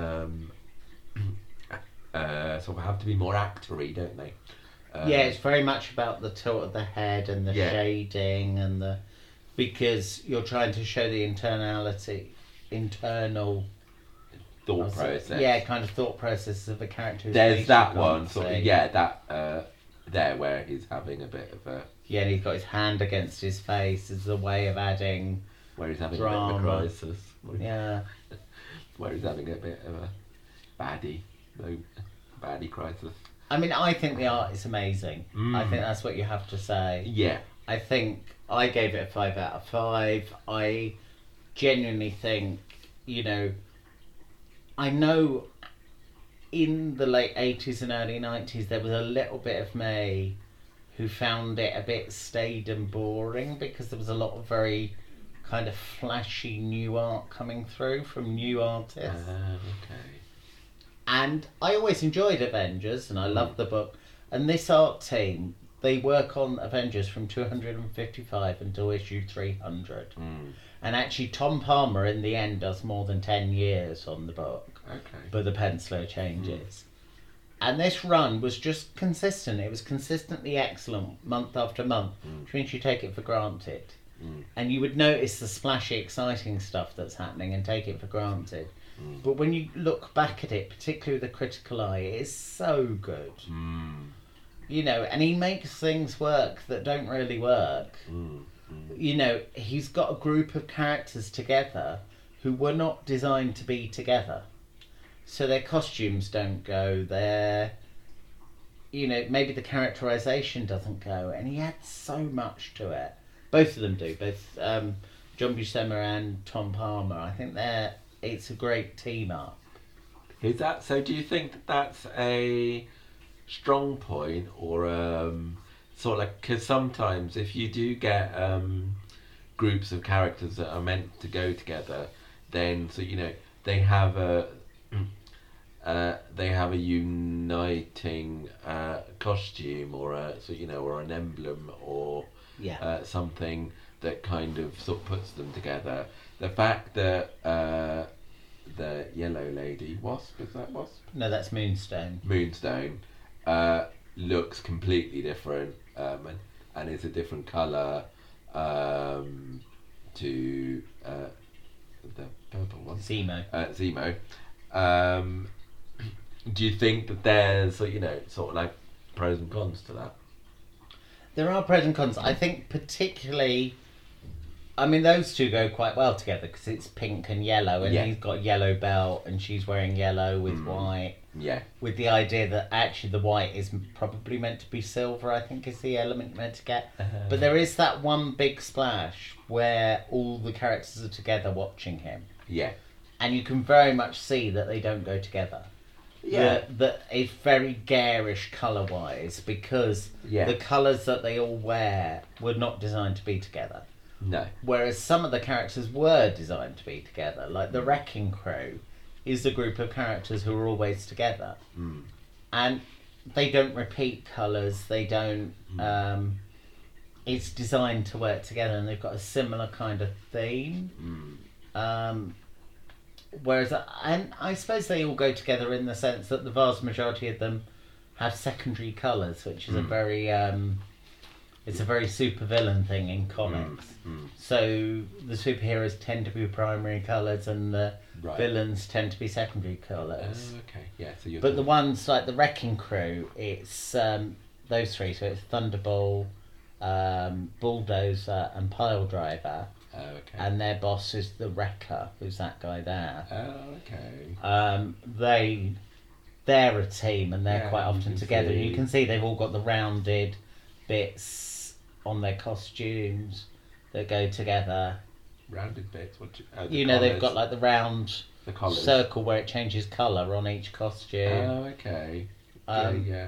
Sort of have to be more actory, don't they? It's very much about the tilt of the head and the shading and because you're trying to show the internal thought process. Yeah, kind of thought process of a character. There's that one, sort of, there where he's having a bit of a. Yeah, and he's got his hand against his face as a way of adding. Where he's having drama. a bit of a crisis. Where he's having a bit of a baddie crisis. I mean, I think the art is amazing. I think that's what you have to say. Yeah. I think I gave it a 5 out of 5. I genuinely think, I know in the late 80s and early 90s there was a little bit of me who found it a bit staid and boring because there was a lot of very kind of flashy new art coming through from new artists. Okay. And I always enjoyed Avengers and I loved the book. And this art team, they work on Avengers from 255 until issue 300. And actually Tom Palmer in the end does more than 10 years on the book. Okay. But the penciler changes. And this run was just consistent. It was consistently excellent month after month, which means you take it for granted. And you would notice the splashy, exciting stuff that's happening and take it for granted. But when you look back at it, particularly with a critical eye, it is so good. And he makes things work that don't really work. He's got a group of characters together who were not designed to be together. So their costumes don't go, maybe the characterisation doesn't go, and he adds so much to it. Both of them do, both John Buscema and Tom Palmer. I think it's a great team up. Is that so? Do you think that's a strong point, or sort of like, because sometimes if you do get groups of characters that are meant to go together, then they have a uniting costume or or an emblem or something that kind of sort of puts them together. The fact that the yellow lady, Wasp, is that Wasp? No, that's Moonstone. Moonstone looks completely different and is a different colour to the purple one. Zemo. Do you think that there's sort of like pros and cons to that? There are pros and cons. I think particularly, I mean, those two go quite well together because it's pink and yellow, and he's got a yellow belt and she's wearing yellow with white. Yeah. with the idea that actually the white is probably meant to be silver, I think is the element you're meant to get. But there is that one big splash where all the characters are together watching him. Yeah. And you can very much see that they don't go together. Yeah. That it's very garish colour-wise because Yeah. the colours that they all wear were not designed to be together. No. Whereas some of the characters were designed to be together. Like the Wrecking Crew is a group of characters who are always together. Mm. And they don't repeat colours, they don't... it's designed to work together and they've got a similar kind of theme. Whereas, and I suppose they all go together in the sense that the vast majority of them have secondary colours, which is a very, it's a very supervillain thing in comics. So the superheroes tend to be primary colours and the villains tend to be secondary colours. Okay, yeah. So you're But the ones like the Wrecking Crew, it's those three. So it's Thunderball, Bulldozer, and Piledriver. Oh, okay. And their boss is the Wrecker, who's that guy there. Oh, okay. They're a team and they're quite you often can together. see. You can see they've all got the rounded bits on their costumes that go together. Rounded bits. What You know, they've got like the round the collars. circle where it changes colour on each costume. Oh, okay. Yeah.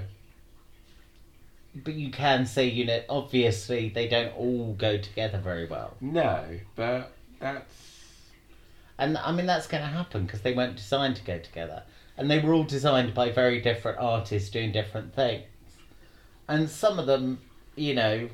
But you can see, you know, obviously they don't all go together very well. No, but that's... And I mean, that's going to happen because they weren't designed to go together. And they were all designed by very different artists doing different things. And some of them, you know...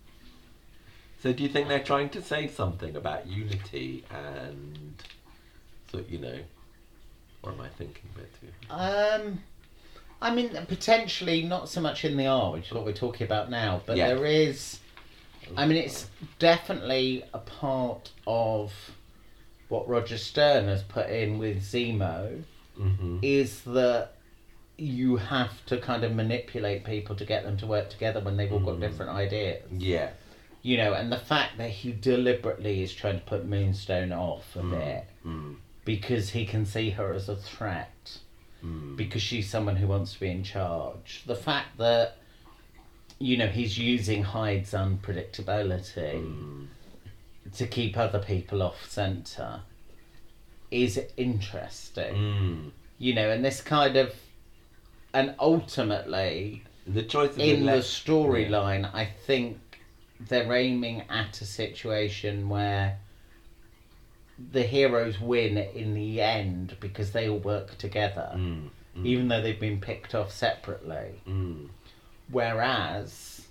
So do you think they're trying to say something about unity and... So, you know... Or am I thinking a bit too... I mean, potentially not so much in the art, which is what we're talking about now, but Yeah. there is... I mean, it's definitely a part of what Roger Stern has put in with Zemo, is that you have to kind of manipulate people to get them to work together when they've all got different ideas. Yeah. You know, and the fact that he deliberately is trying to put Moonstone off a bit because he can see her as a threat. Because she's someone who wants to be in charge. The fact that, you know, he's using Hyde's unpredictability to keep other people off centre is interesting. You know, and this kind of... And ultimately, The choice of in the storyline, I think they're aiming at a situation where the heroes win in the end because they all work together, even though they've been picked off separately. Whereas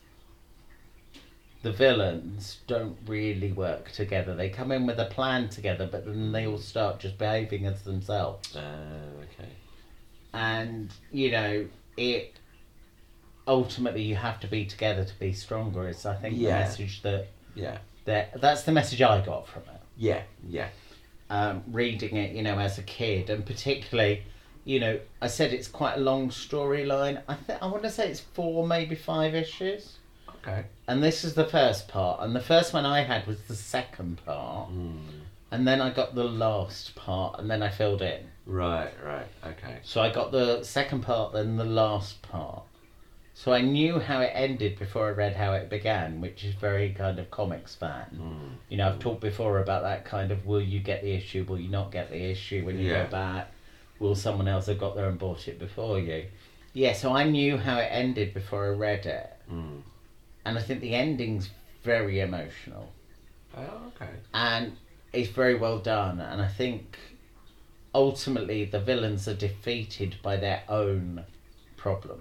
the villains don't really work together. They come in with a plan together, but then they all start just behaving as themselves. okay. And, you know, it... Ultimately, you have to be together to be stronger. Is, I think, the message that... Yeah. That's the message I got from it. Yeah. Reading it, you know, as a kid, and particularly, you know, I said it's quite a long storyline. I want to say it's 4, maybe 5 issues. Okay. And this is the first part, and the first one I had was the second part, and then I got the last part, and then I filled in. Right, okay. So I got the second part, then the last part. So I knew how it ended before I read how it began, which is very kind of comics fan. You know, I've talked before about that kind of, will you get the issue, will you not get the issue when you go back? Will someone else have got there and bought it before you? Yeah, so I knew how it ended before I read it. And I think the ending's very emotional. Oh, okay. And it's very well done. And I think ultimately the villains are defeated by their own problems.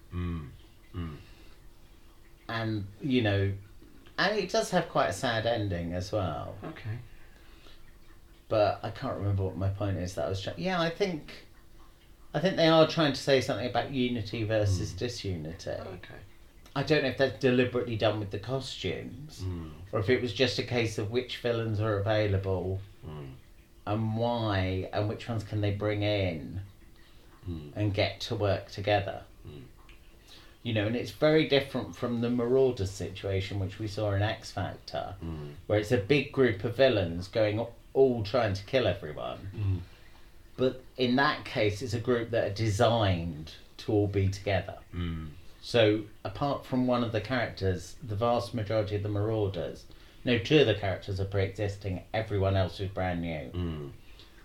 And, you know, and it does have quite a sad ending as well. Okay. But I can't remember what my point is that I was trying... I think they are trying to say something about unity versus disunity. Okay. I don't know if that's deliberately done with the costumes, or if it was just a case of which villains are available, and why, and which ones can they bring in, and get to work together. You know, and it's very different from the Marauders situation, which we saw in X Factor, where it's a big group of villains going all trying to kill everyone. But in that case, it's a group that are designed to all be together. So, apart from one of the characters, the vast majority of the Marauders, no, 2 of the characters are pre-existing, everyone else is brand new.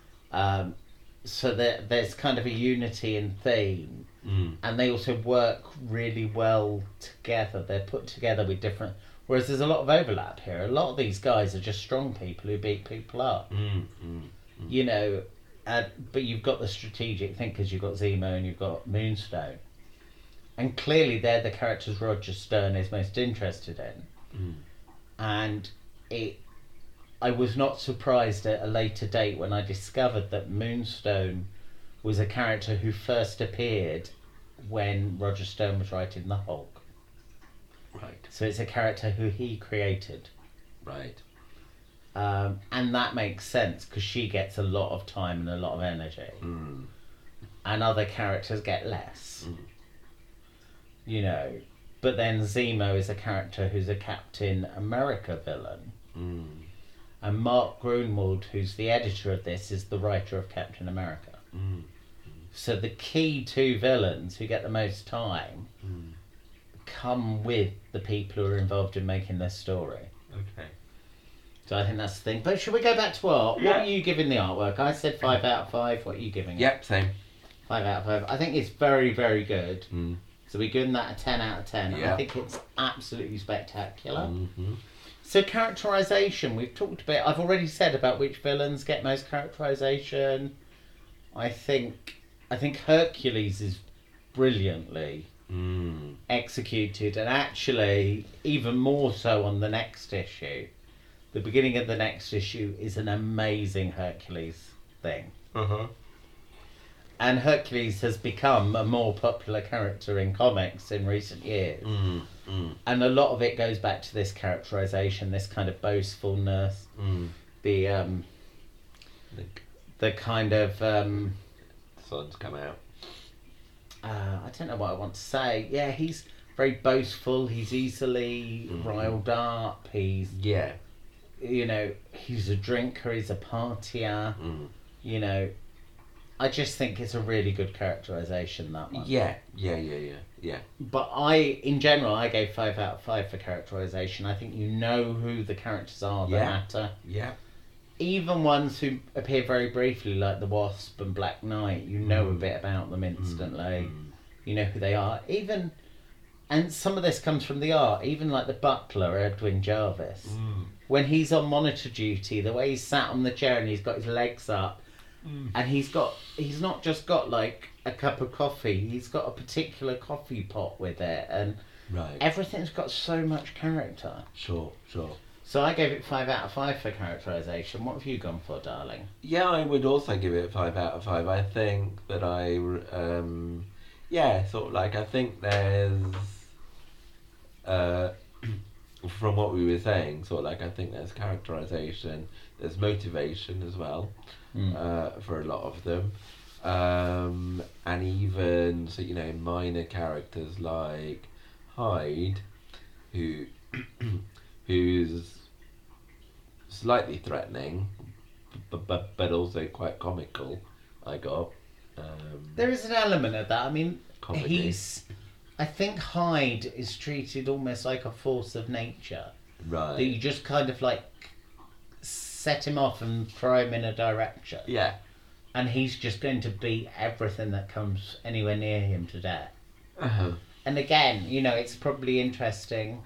So there's kind of a unity in theme, and they also work really well together. They're put together with different... Whereas there's a lot of overlap here. A lot of these guys are just strong people who beat people up. You know, but you've got the strategic thinkers, you've got Zemo and you've got Moonstone. And clearly they're the characters Roger Stern is most interested in. And I was not surprised at a later date when I discovered that Moonstone was a character who first appeared when Roger Stern was writing The Hulk. Right. So it's a character who he created. Right. And that makes sense because she gets a lot of time and a lot of energy. And other characters get less. You know. But then Zemo is a character who's a Captain America villain. And Mark Gruenwald, who's the editor of this, is the writer of Captain America. So the key 2 villains who get the most time come with the people who are involved in making this story. Okay. So I think that's the thing. But should we go back to art? Yeah. What are you giving the artwork? I said 5 out of 5. What are you giving it? Yep, same. 5 out of 5. I think it's very, very good. So we're giving that a 10 out of 10. Yeah. I think it's absolutely spectacular. So characterisation, we've talked a bit. I've already said about which villains get most characterisation. I think Hercules is brilliantly executed, and actually even more so on the next issue. The beginning of the next issue is an amazing Hercules thing. And Hercules has become a more popular character in comics in recent years. And a lot of it goes back to this characterisation, this kind of boastfulness, the kind of... Sun's come out. I don't know what I want to say. Yeah, he's very boastful. He's easily riled up. He's... Yeah. You know, he's a drinker. He's a partier. You know... I just think it's a really good characterisation, that one. Yeah. But in general, I gave 5 out of 5 for characterisation. I think you know who the characters are that matter. Yeah. Even ones who appear very briefly, like the Wasp and Black Knight, you know a bit about them instantly. You know who they are. And some of this comes from the art, even like the butler, Edwin Jarvis. When he's on monitor duty, the way he's sat on the chair and he's got his legs up, and he's not just got like a cup of coffee, he's got a particular coffee pot with it, and everything's got so much character. Sure. So I gave it 5 out of 5 for characterisation. What have you gone for, darling? Yeah, I would also give it 5 out of 5. I think that I think there's, from what we were saying, I think there's characterisation, there's motivation as well, for a lot of them. And even, minor characters like Hyde, who's slightly threatening, but also quite comical, I got. There is an element of that. I mean, comedy. I think Hyde is treated almost like a force of nature. Right. That you just kind of like set him off and throw him in a direction. Yeah. And he's just going to beat everything that comes anywhere near him to death. And again, it's probably interesting.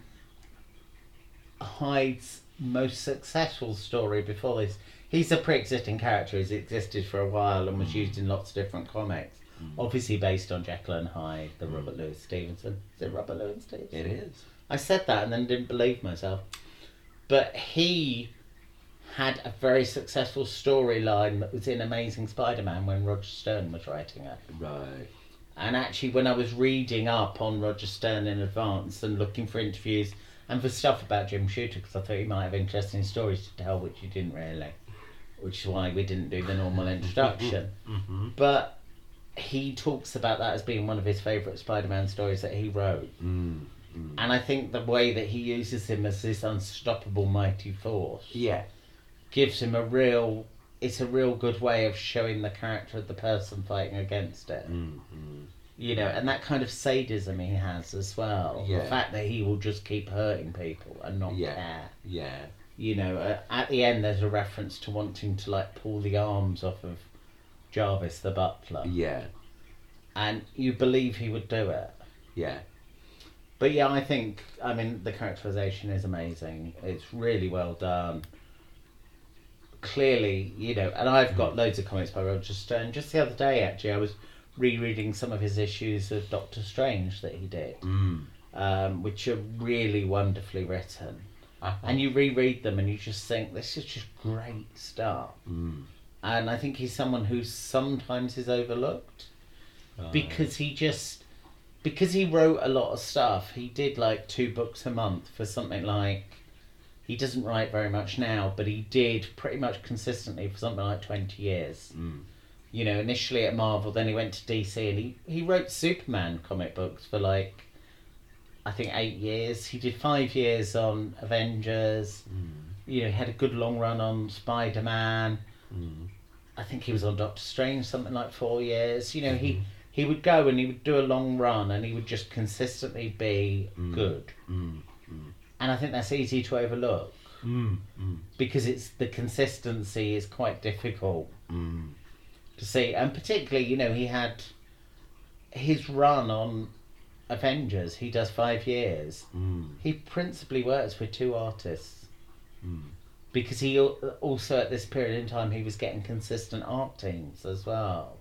Hyde's most successful story before this, he's a pre-existing character. He's existed for a while and was used in lots of different comics. Obviously based on Jekyll and Hyde, the Robert Louis Stevenson. Is it Robert Louis Stevenson? It is. I said that and then didn't believe myself. But he had a very successful storyline that was in Amazing Spider-Man when Roger Stern was writing it. Right. And actually when I was reading up on Roger Stern in advance and looking for interviews and for stuff about Jim Shooter, because I thought he might have interesting stories to tell, which he didn't really, which is why we didn't do the normal introduction. But he talks about that as being one of his favourite Spider-Man stories that he wrote. And I think the way that he uses him as this unstoppable mighty force Yeah. gives him a real it's a real good way of showing the character of the person fighting against it. You know, and that kind of sadism he has as well. Yeah. The fact that he will just keep hurting people and not care. Yeah. You know, at the end there's a reference to wanting to like pull the arms off of Jarvis the butler. Yeah. And you believe he would do it. Yeah. But yeah, I think, I mean, the characterisation is amazing. It's really well done. Clearly, you know, and I've got loads of comics by Roger Stern. Just the other day, actually, I was rereading some of his issues of Doctor Strange that he did, which are really wonderfully written. And you reread them and you just think, this is just great stuff. And I think he's someone who sometimes is overlooked because he wrote a lot of stuff. He did like 2 books a month for something like, he doesn't write very much now, but he did pretty much consistently for something like 20 years. You know, initially at Marvel, then he went to DC, and he wrote Superman comic books for like, I think 8 years. He did 5 years on Avengers. You know, he had a good long run on Spider-Man. I think he was on Doctor Strange something like 4 years. You know, he would go and he would do a long run and he would just consistently be good. And I think that's easy to overlook because it's the consistency is quite difficult to see. And particularly, you know, he had his run on Avengers. He does 5 years. He principally works with 2 artists because he also at this period in time he was getting consistent art teams as well.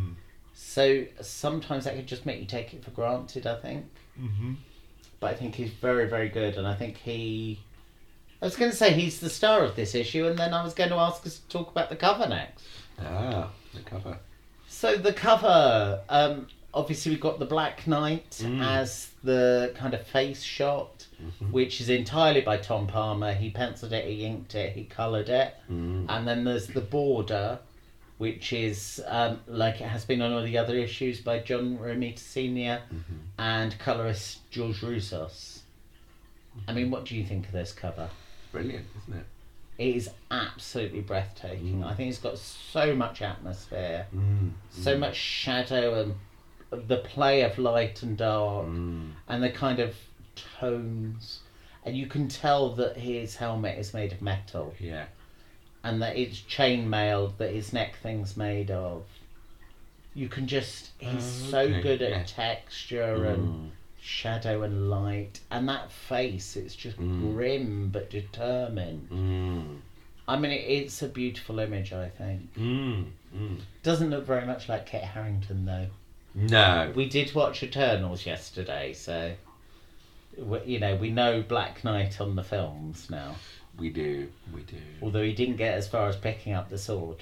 So sometimes that could just make you take it for granted, I think. But I think he's very, very good, and I think I was going to say he's the star of this issue, and then I was going to ask us to talk about the cover next. The cover. So the cover, obviously we've got the Black Knight as the kind of face shot, which is entirely by Tom Palmer. He penciled it, he inked it, he coloured it. And then there's the border, which is like it has been on all the other issues by John Romita Sr. And colourist George Roussos. I mean, what do you think of this cover? Brilliant, isn't it? It is absolutely breathtaking. I think it's got so much atmosphere, so much shadow, and the play of light and dark, and the kind of tones. And you can tell that his helmet is made of metal. Yeah. And that it's chainmailed, that his neck thing's made of. You can just, he's so good at texture and shadow and light. And that face, it's just grim but determined. I mean, it's a beautiful image, I think. Doesn't look very much like Kit Harington, though. No. We did watch Eternals yesterday, so, you know, we know Black Knight on the films now. We do. Although he didn't get as far as picking up the sword.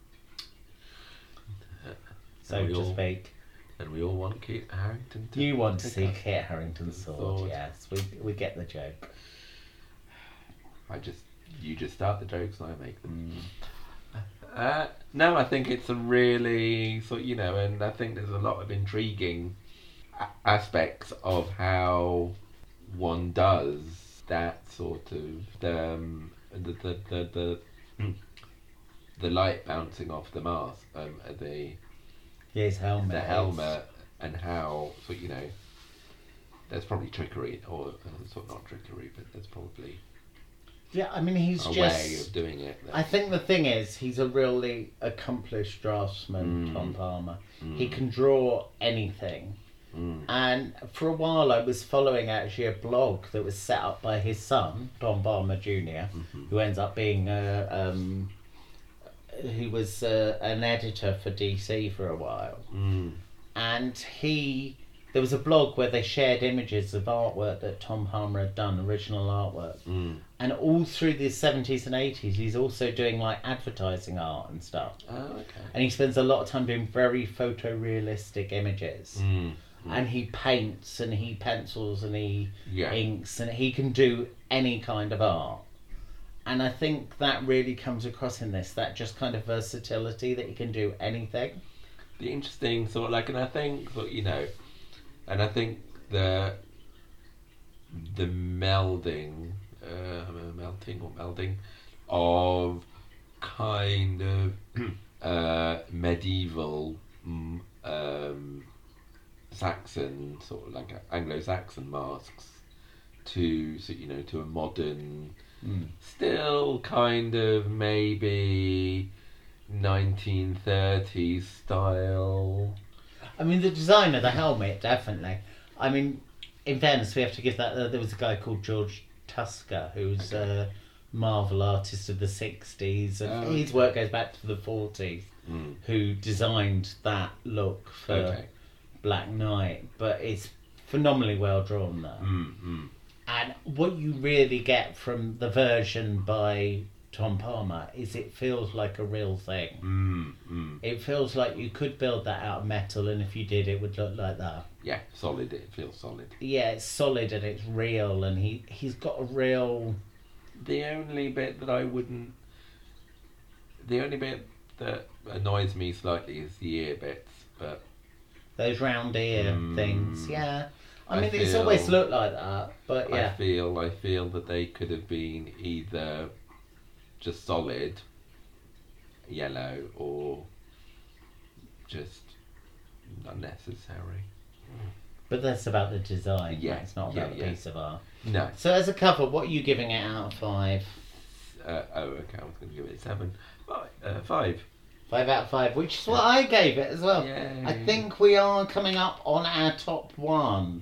So to speak. And we all want Kit Harington to You want to see Kit Harington's sword, yes. We get the joke. You just start the jokes and I make them. No, I think it's a really and I think there's a lot of intriguing aspects of how one does that sort of the light bouncing off the mask, his helmet. The helmet, and how there's probably trickery, or sort of not trickery, but there's probably I mean he's a just way of doing it. I think the thing is he's a really accomplished draftsman, Tom Palmer. He can draw anything. And for a while I was following actually a blog that was set up by his son, Tom Palmer Jr., who ends up being who was an editor for DC for a while. And there was a blog where they shared images of artwork that Tom Palmer had done, original artwork. And all through the 70s and 80s he's also doing like advertising art and stuff. And he spends a lot of time doing very photorealistic images. And he paints and he pencils and he inks and he can do any kind of art. And I think that really comes across in this, that just kind of versatility that he can do anything. The interesting and I think and I think the melding of kind of medieval Saxon, sort of like Anglo-Saxon masks to a modern, still kind of maybe 1930s style. I mean, the design of the helmet, definitely. I mean, in fairness, we have to give that. There was a guy called George Tusker, who's a Marvel artist of the 60s, and his work goes back to the 40s, who designed that look for Black Knight. But it's phenomenally well drawn, though. And what you really get from the version by Tom Palmer is it feels like a real thing. It feels like you could build that out of metal, and if you did, it would look like that. Yeah, solid. It feels solid. Yeah, it's solid and it's real, and he's got a real... The only bit that annoys me slightly is the ear bits, but... Those round ear things, yeah. I mean, it's always looked like that, but yeah. I feel that they could have been either just solid yellow or just unnecessary. But that's about the design. Yeah, it's not about the piece of art. No. So as a cover, what are you giving it out of 5? Okay, I was going to give it 7. 5. 5 out of 5, which is what I gave it as well. Yay. I think we are coming up on our top 1.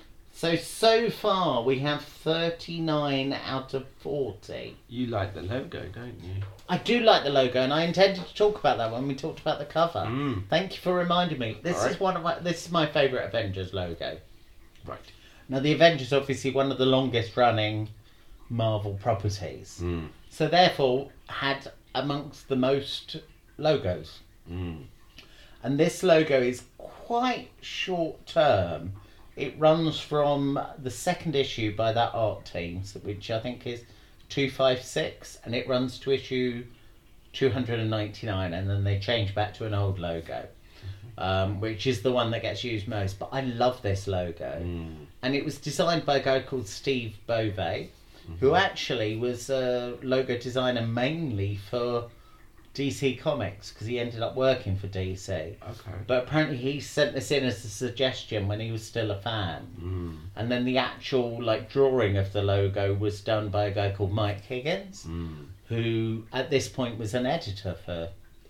So far we have 39 out of 40. You like the logo, don't you? I do like the logo, and I intended to talk about that when we talked about the cover. Thank you for reminding me. This is my favourite Avengers logo. Right. Now, the Avengers obviously one of the longest running Marvel properties, so therefore had amongst the most logos. And this logo is quite short term. It runs from the second issue by that art team, which I think is 256, and it runs to issue 299, and then they change back to an old logo, which is the one that gets used most. But I love this logo, and it was designed by a guy called Steve Beauvais, who actually was a logo designer mainly for DC Comics, because he ended up working for DC. Okay. But apparently he sent this in as a suggestion when he was still a fan. And then the actual drawing of the logo was done by a guy called Mike Higgins, who at this point was an editor for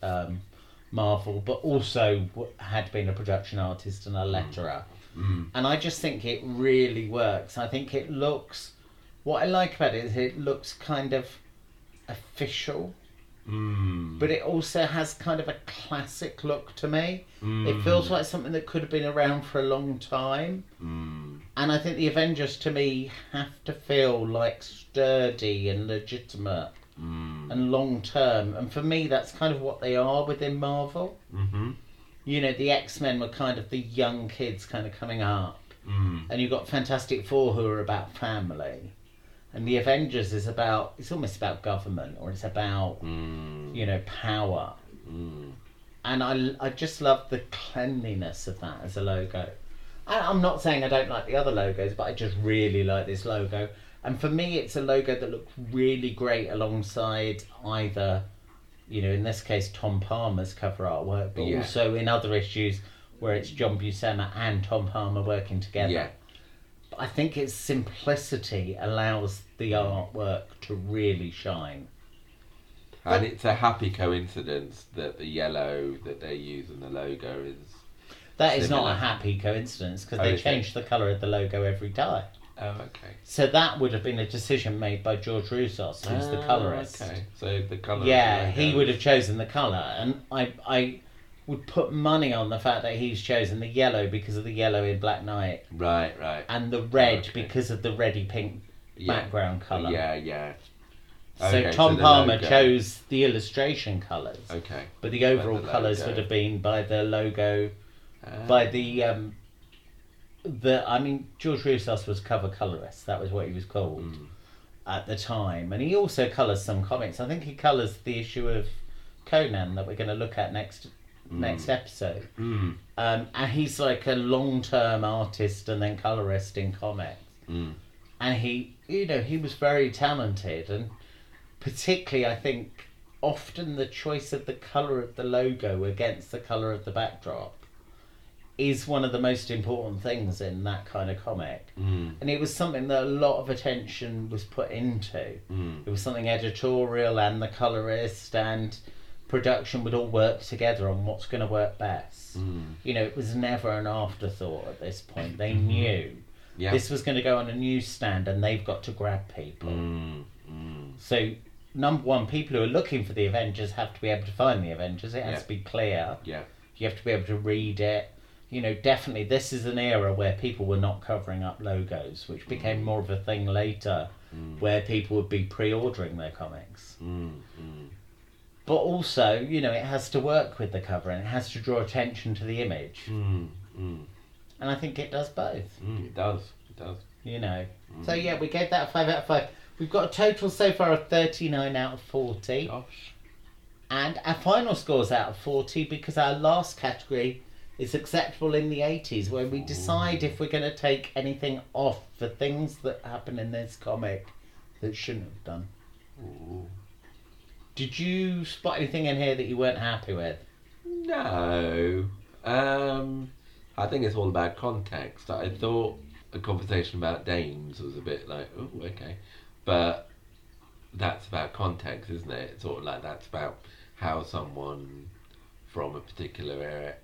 Marvel, but also had been a production artist and a letterer. And I just think it really works. I think it looks... What I like about it is it looks kind of official. But it also has kind of a classic look to me. It feels like something that could have been around for a long time. And I think the Avengers to me have to feel like sturdy and legitimate and long term. And for me that's kind of what they are within Marvel. You know, the X-Men were kind of the young kids kind of coming up. And you've got Fantastic Four who are about family. And the Avengers is about, it's almost about government, or it's about, you know, power. And I just love the cleanliness of that as a logo. And I'm not saying I don't like the other logos, but I just really like this logo. And for me, it's a logo that looks really great alongside either, you know, in this case, Tom Palmer's cover artwork, but also in other issues where it's John Buscema and Tom Palmer working together. Yeah. I think its simplicity allows the artwork to really shine. And it's a happy coincidence that the yellow that they use in the logo is... That is not a happy coincidence, because they change the colour of the logo every time. Oh, okay. So that would have been a decision made by George Roussos, who's the colourist. Okay, so the colour... Yeah, he would have chosen the colour, and I would put money on the fact that he's chosen the yellow because of the yellow in Black Knight. Right. And the red because of the reddy pink background colour. Yeah. So Tom Palmer chose the illustration colours. Okay. But the overall colours would have been by the logo, by the I mean, George Roussos was cover colorist. That was what he was called at the time. And he also colours some comics. I think he colours the issue of Conan that we're going to look at next episode. And he's like a long-term artist and then colorist in comics. And he, you know, he was very talented, and particularly I think often the choice of the colour of the logo against the colour of the backdrop is one of the most important things in that kind of comic. And it was something that a lot of attention was put into. It was something editorial and the colourist and production would all work together on what's going to work best. You know, it was never an afterthought at this point. They knew this was going to go on a newsstand and they've got to grab people. So, number one, people who are looking for the Avengers have to be able to find the Avengers. It has to be clear. You have to be able to read it. You know, definitely this is an era where people were not covering up logos, which became more of a thing later, where people would be pre-ordering their comics. But also, you know, it has to work with the cover and it has to draw attention to the image. And I think it does both. It does. You know. So yeah, we gave that a 5 out of 5. We've got a total so far of 39 out of 40. Gosh. And our final score's out of 40 because our last category is acceptable in the 80s, where we decide if we're going to take anything off for things that happen in this comic that shouldn't have done. Did you spot anything in here that you weren't happy with? No. I think it's all about context. I thought the conversation about dames was a bit like, oh, okay. But that's about context, isn't it? It's sort of like that's about how someone from a particular area,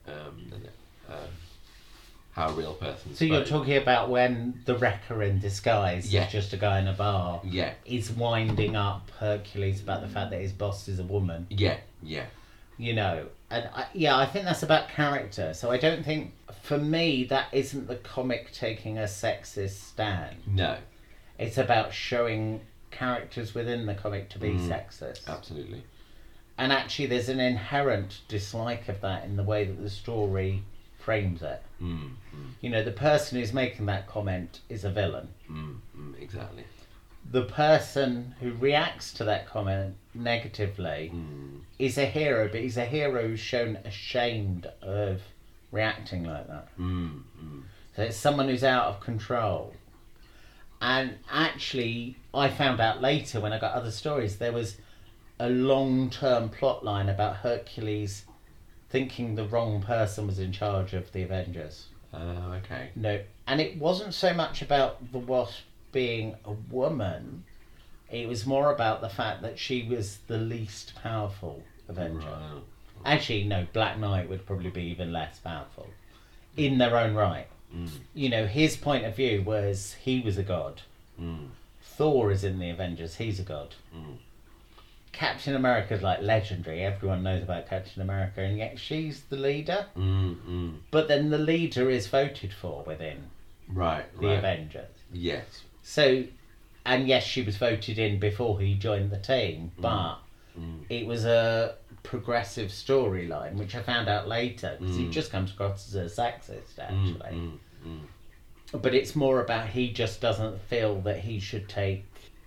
how a real person. So you're talking about when the Wrecker in disguise Yeah. is just a guy in a bar, Yeah. is winding up Hercules about the fact that his boss is a woman. Yeah. You know, and I think that's about character. So I don't think, for me, that isn't the comic taking a sexist stand. No. It's about showing characters within the comic to be sexist. Absolutely. And actually there's an inherent dislike of that in the way that the story frames it. You know, the person who's making that comment is a villain. Exactly. The person who reacts to that comment negatively is a hero, but he's a hero who's shown ashamed of reacting like that. So it's someone who's out of control. And actually, I found out later when I got other stories, there was a long-term plot line about Hercules thinking the wrong person was in charge of the Avengers. Okay. No, and it wasn't so much about the Wasp being a woman, it was more about the fact that she was the least powerful Avenger. Right. Actually, no, Black Knight would probably be even less powerful in their own right. You know, his point of view was he was a god. Thor is in the Avengers, he's a god. Captain America's like legendary, everyone knows about Captain America, and yet she's the leader. But then the leader is voted for within Right. the Avengers. Yes. So, and yes, she was voted in before he joined the team, but it was a progressive storyline, which I found out later, because he just comes across as a sexist, actually. But it's more about he just doesn't feel that he should take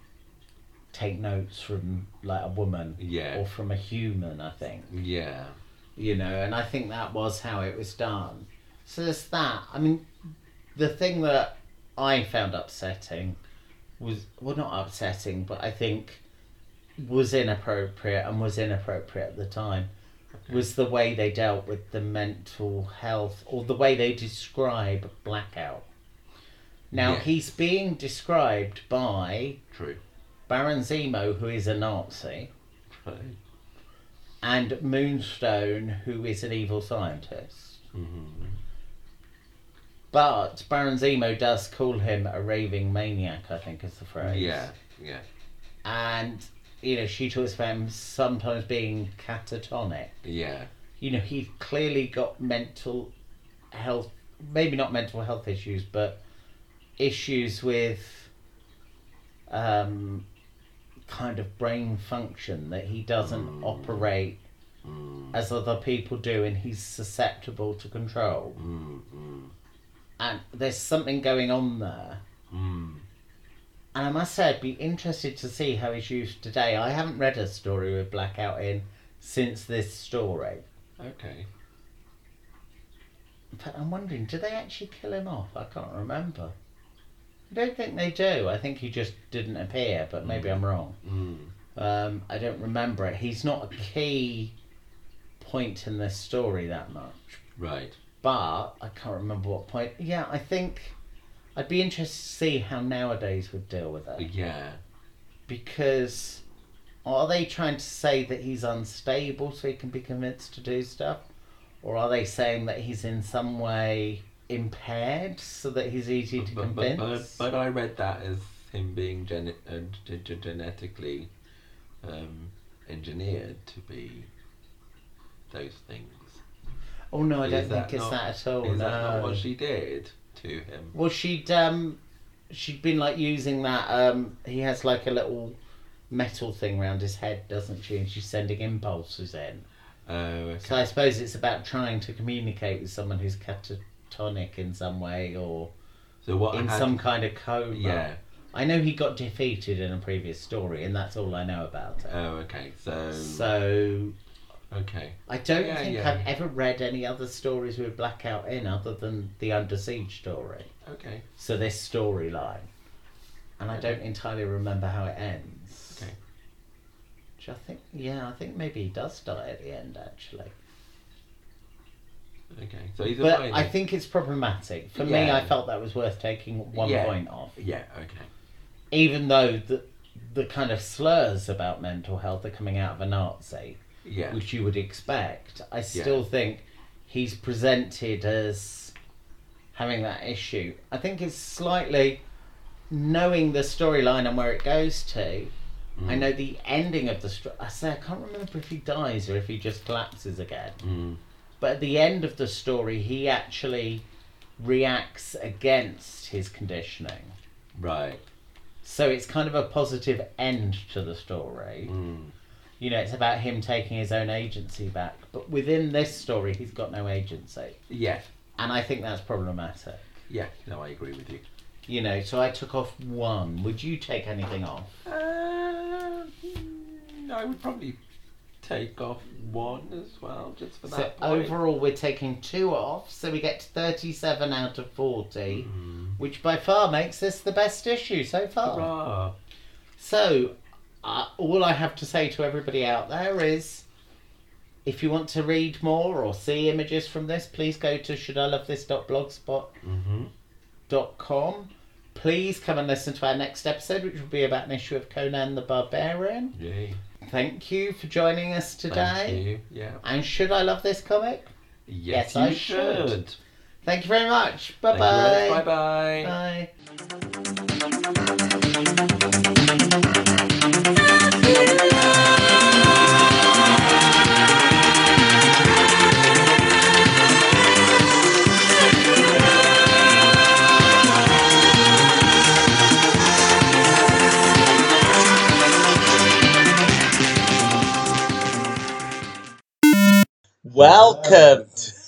notes from like a woman or from a human, I think. Yeah. You know, and I think that was how it was done. So there's that. I mean, the thing that I found upsetting was, well, not upsetting, but I think was inappropriate at the time, was the way they dealt with the mental health, or the way they describe Blackout. Now, he's being described by True. Baron Zemo, who is a Nazi, Right. and Moonstone, who is an evil scientist. But Baron Zemo does call him a raving maniac, I think is the phrase. Yeah. And, you know, she talks about him sometimes being catatonic. Yeah. You know, he's clearly got mental health, maybe not mental health issues, but issues with kind of brain function, that he doesn't operate as other people do, and he's susceptible to control. And there's something going on there. And I must say, I'd be interested to see how he's used today. I haven't read a story with Blackout in since this story. Okay. But I'm wondering, do they actually kill him off? I can't remember. I don't think they do. I think he just didn't appear, but maybe I'm wrong. I don't remember it. He's not a key point in this story that much. Right. But I can't remember what point. Yeah, I think I'd be interested to see how nowadays would deal with it. Yeah. Because are they trying to say that he's unstable so he can be convinced to do stuff? Or are they saying that he's in some way impaired so that he's easy to convince? But I read that as him being genetically engineered to be those things. Oh no, I don't think it's that at all. Is no. that not what she did to him? Well, she'd been like using that. He has like a little metal thing around his head, doesn't she? And she's sending impulses in. Oh, okay. So I suppose it's about trying to communicate with someone who's catatonic in some way, or So what in some kind of coma. Yeah. I know he got defeated in a previous story, and that's all I know about it. Oh, okay. So okay. I don't Yeah, think yeah. I've ever read any other stories with Blackout in other than the Under Siege story. Okay. So this storyline. And I don't entirely remember how it ends. Okay. Which I think maybe he does die at the end, actually. Okay. So he's a But minor. I think it's problematic. For me, Yeah. I felt that was worth taking one Yeah. point off. Yeah. Okay. Even though the kind of slurs about mental health are coming out of a Nazi, Yeah. which you would expect, I still think he's presented as having that issue. I think it's slightly knowing the storyline and where it goes to. I know the ending of the story. I can't remember if he dies or if he just collapses again. Mm. But at the end of the story, he actually reacts against his conditioning. Right. So it's kind of a positive end to the story. Mm. You know, it's about him taking his own agency back. But within this story, he's got no agency. Yeah. And I think that's problematic. Yeah. No, I agree with you. You know, so I took off 1. Would you take anything off? I would probably take off 1 as well, just for So that point. overall, we're taking 2 off. So we get to 37 out of 40, Mm. which by far makes this the best issue so far. Hurrah. So, all I have to say to everybody out there is, if you want to read more or see images from this, please go to shouldilovethis.blogspot.com. Mm-hmm. Please come and listen to our next episode, which will be about an issue of Conan the Barbarian. Yay. Thank you for joining us today. Thank you. Yeah. And should I love this comic? Yes, I you should. should. Thank you very much. Thank you Bye-bye. very much. Bye-bye. Bye. Welcome.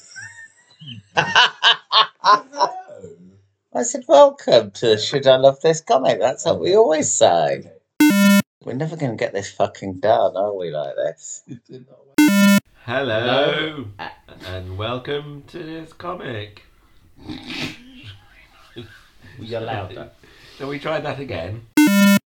I said, welcome to Should I Love This Comic? That's what we always say. We're never going to get this fucking done, are we, like this? Hello. And welcome to this comic. You're louder. Shall we try that again?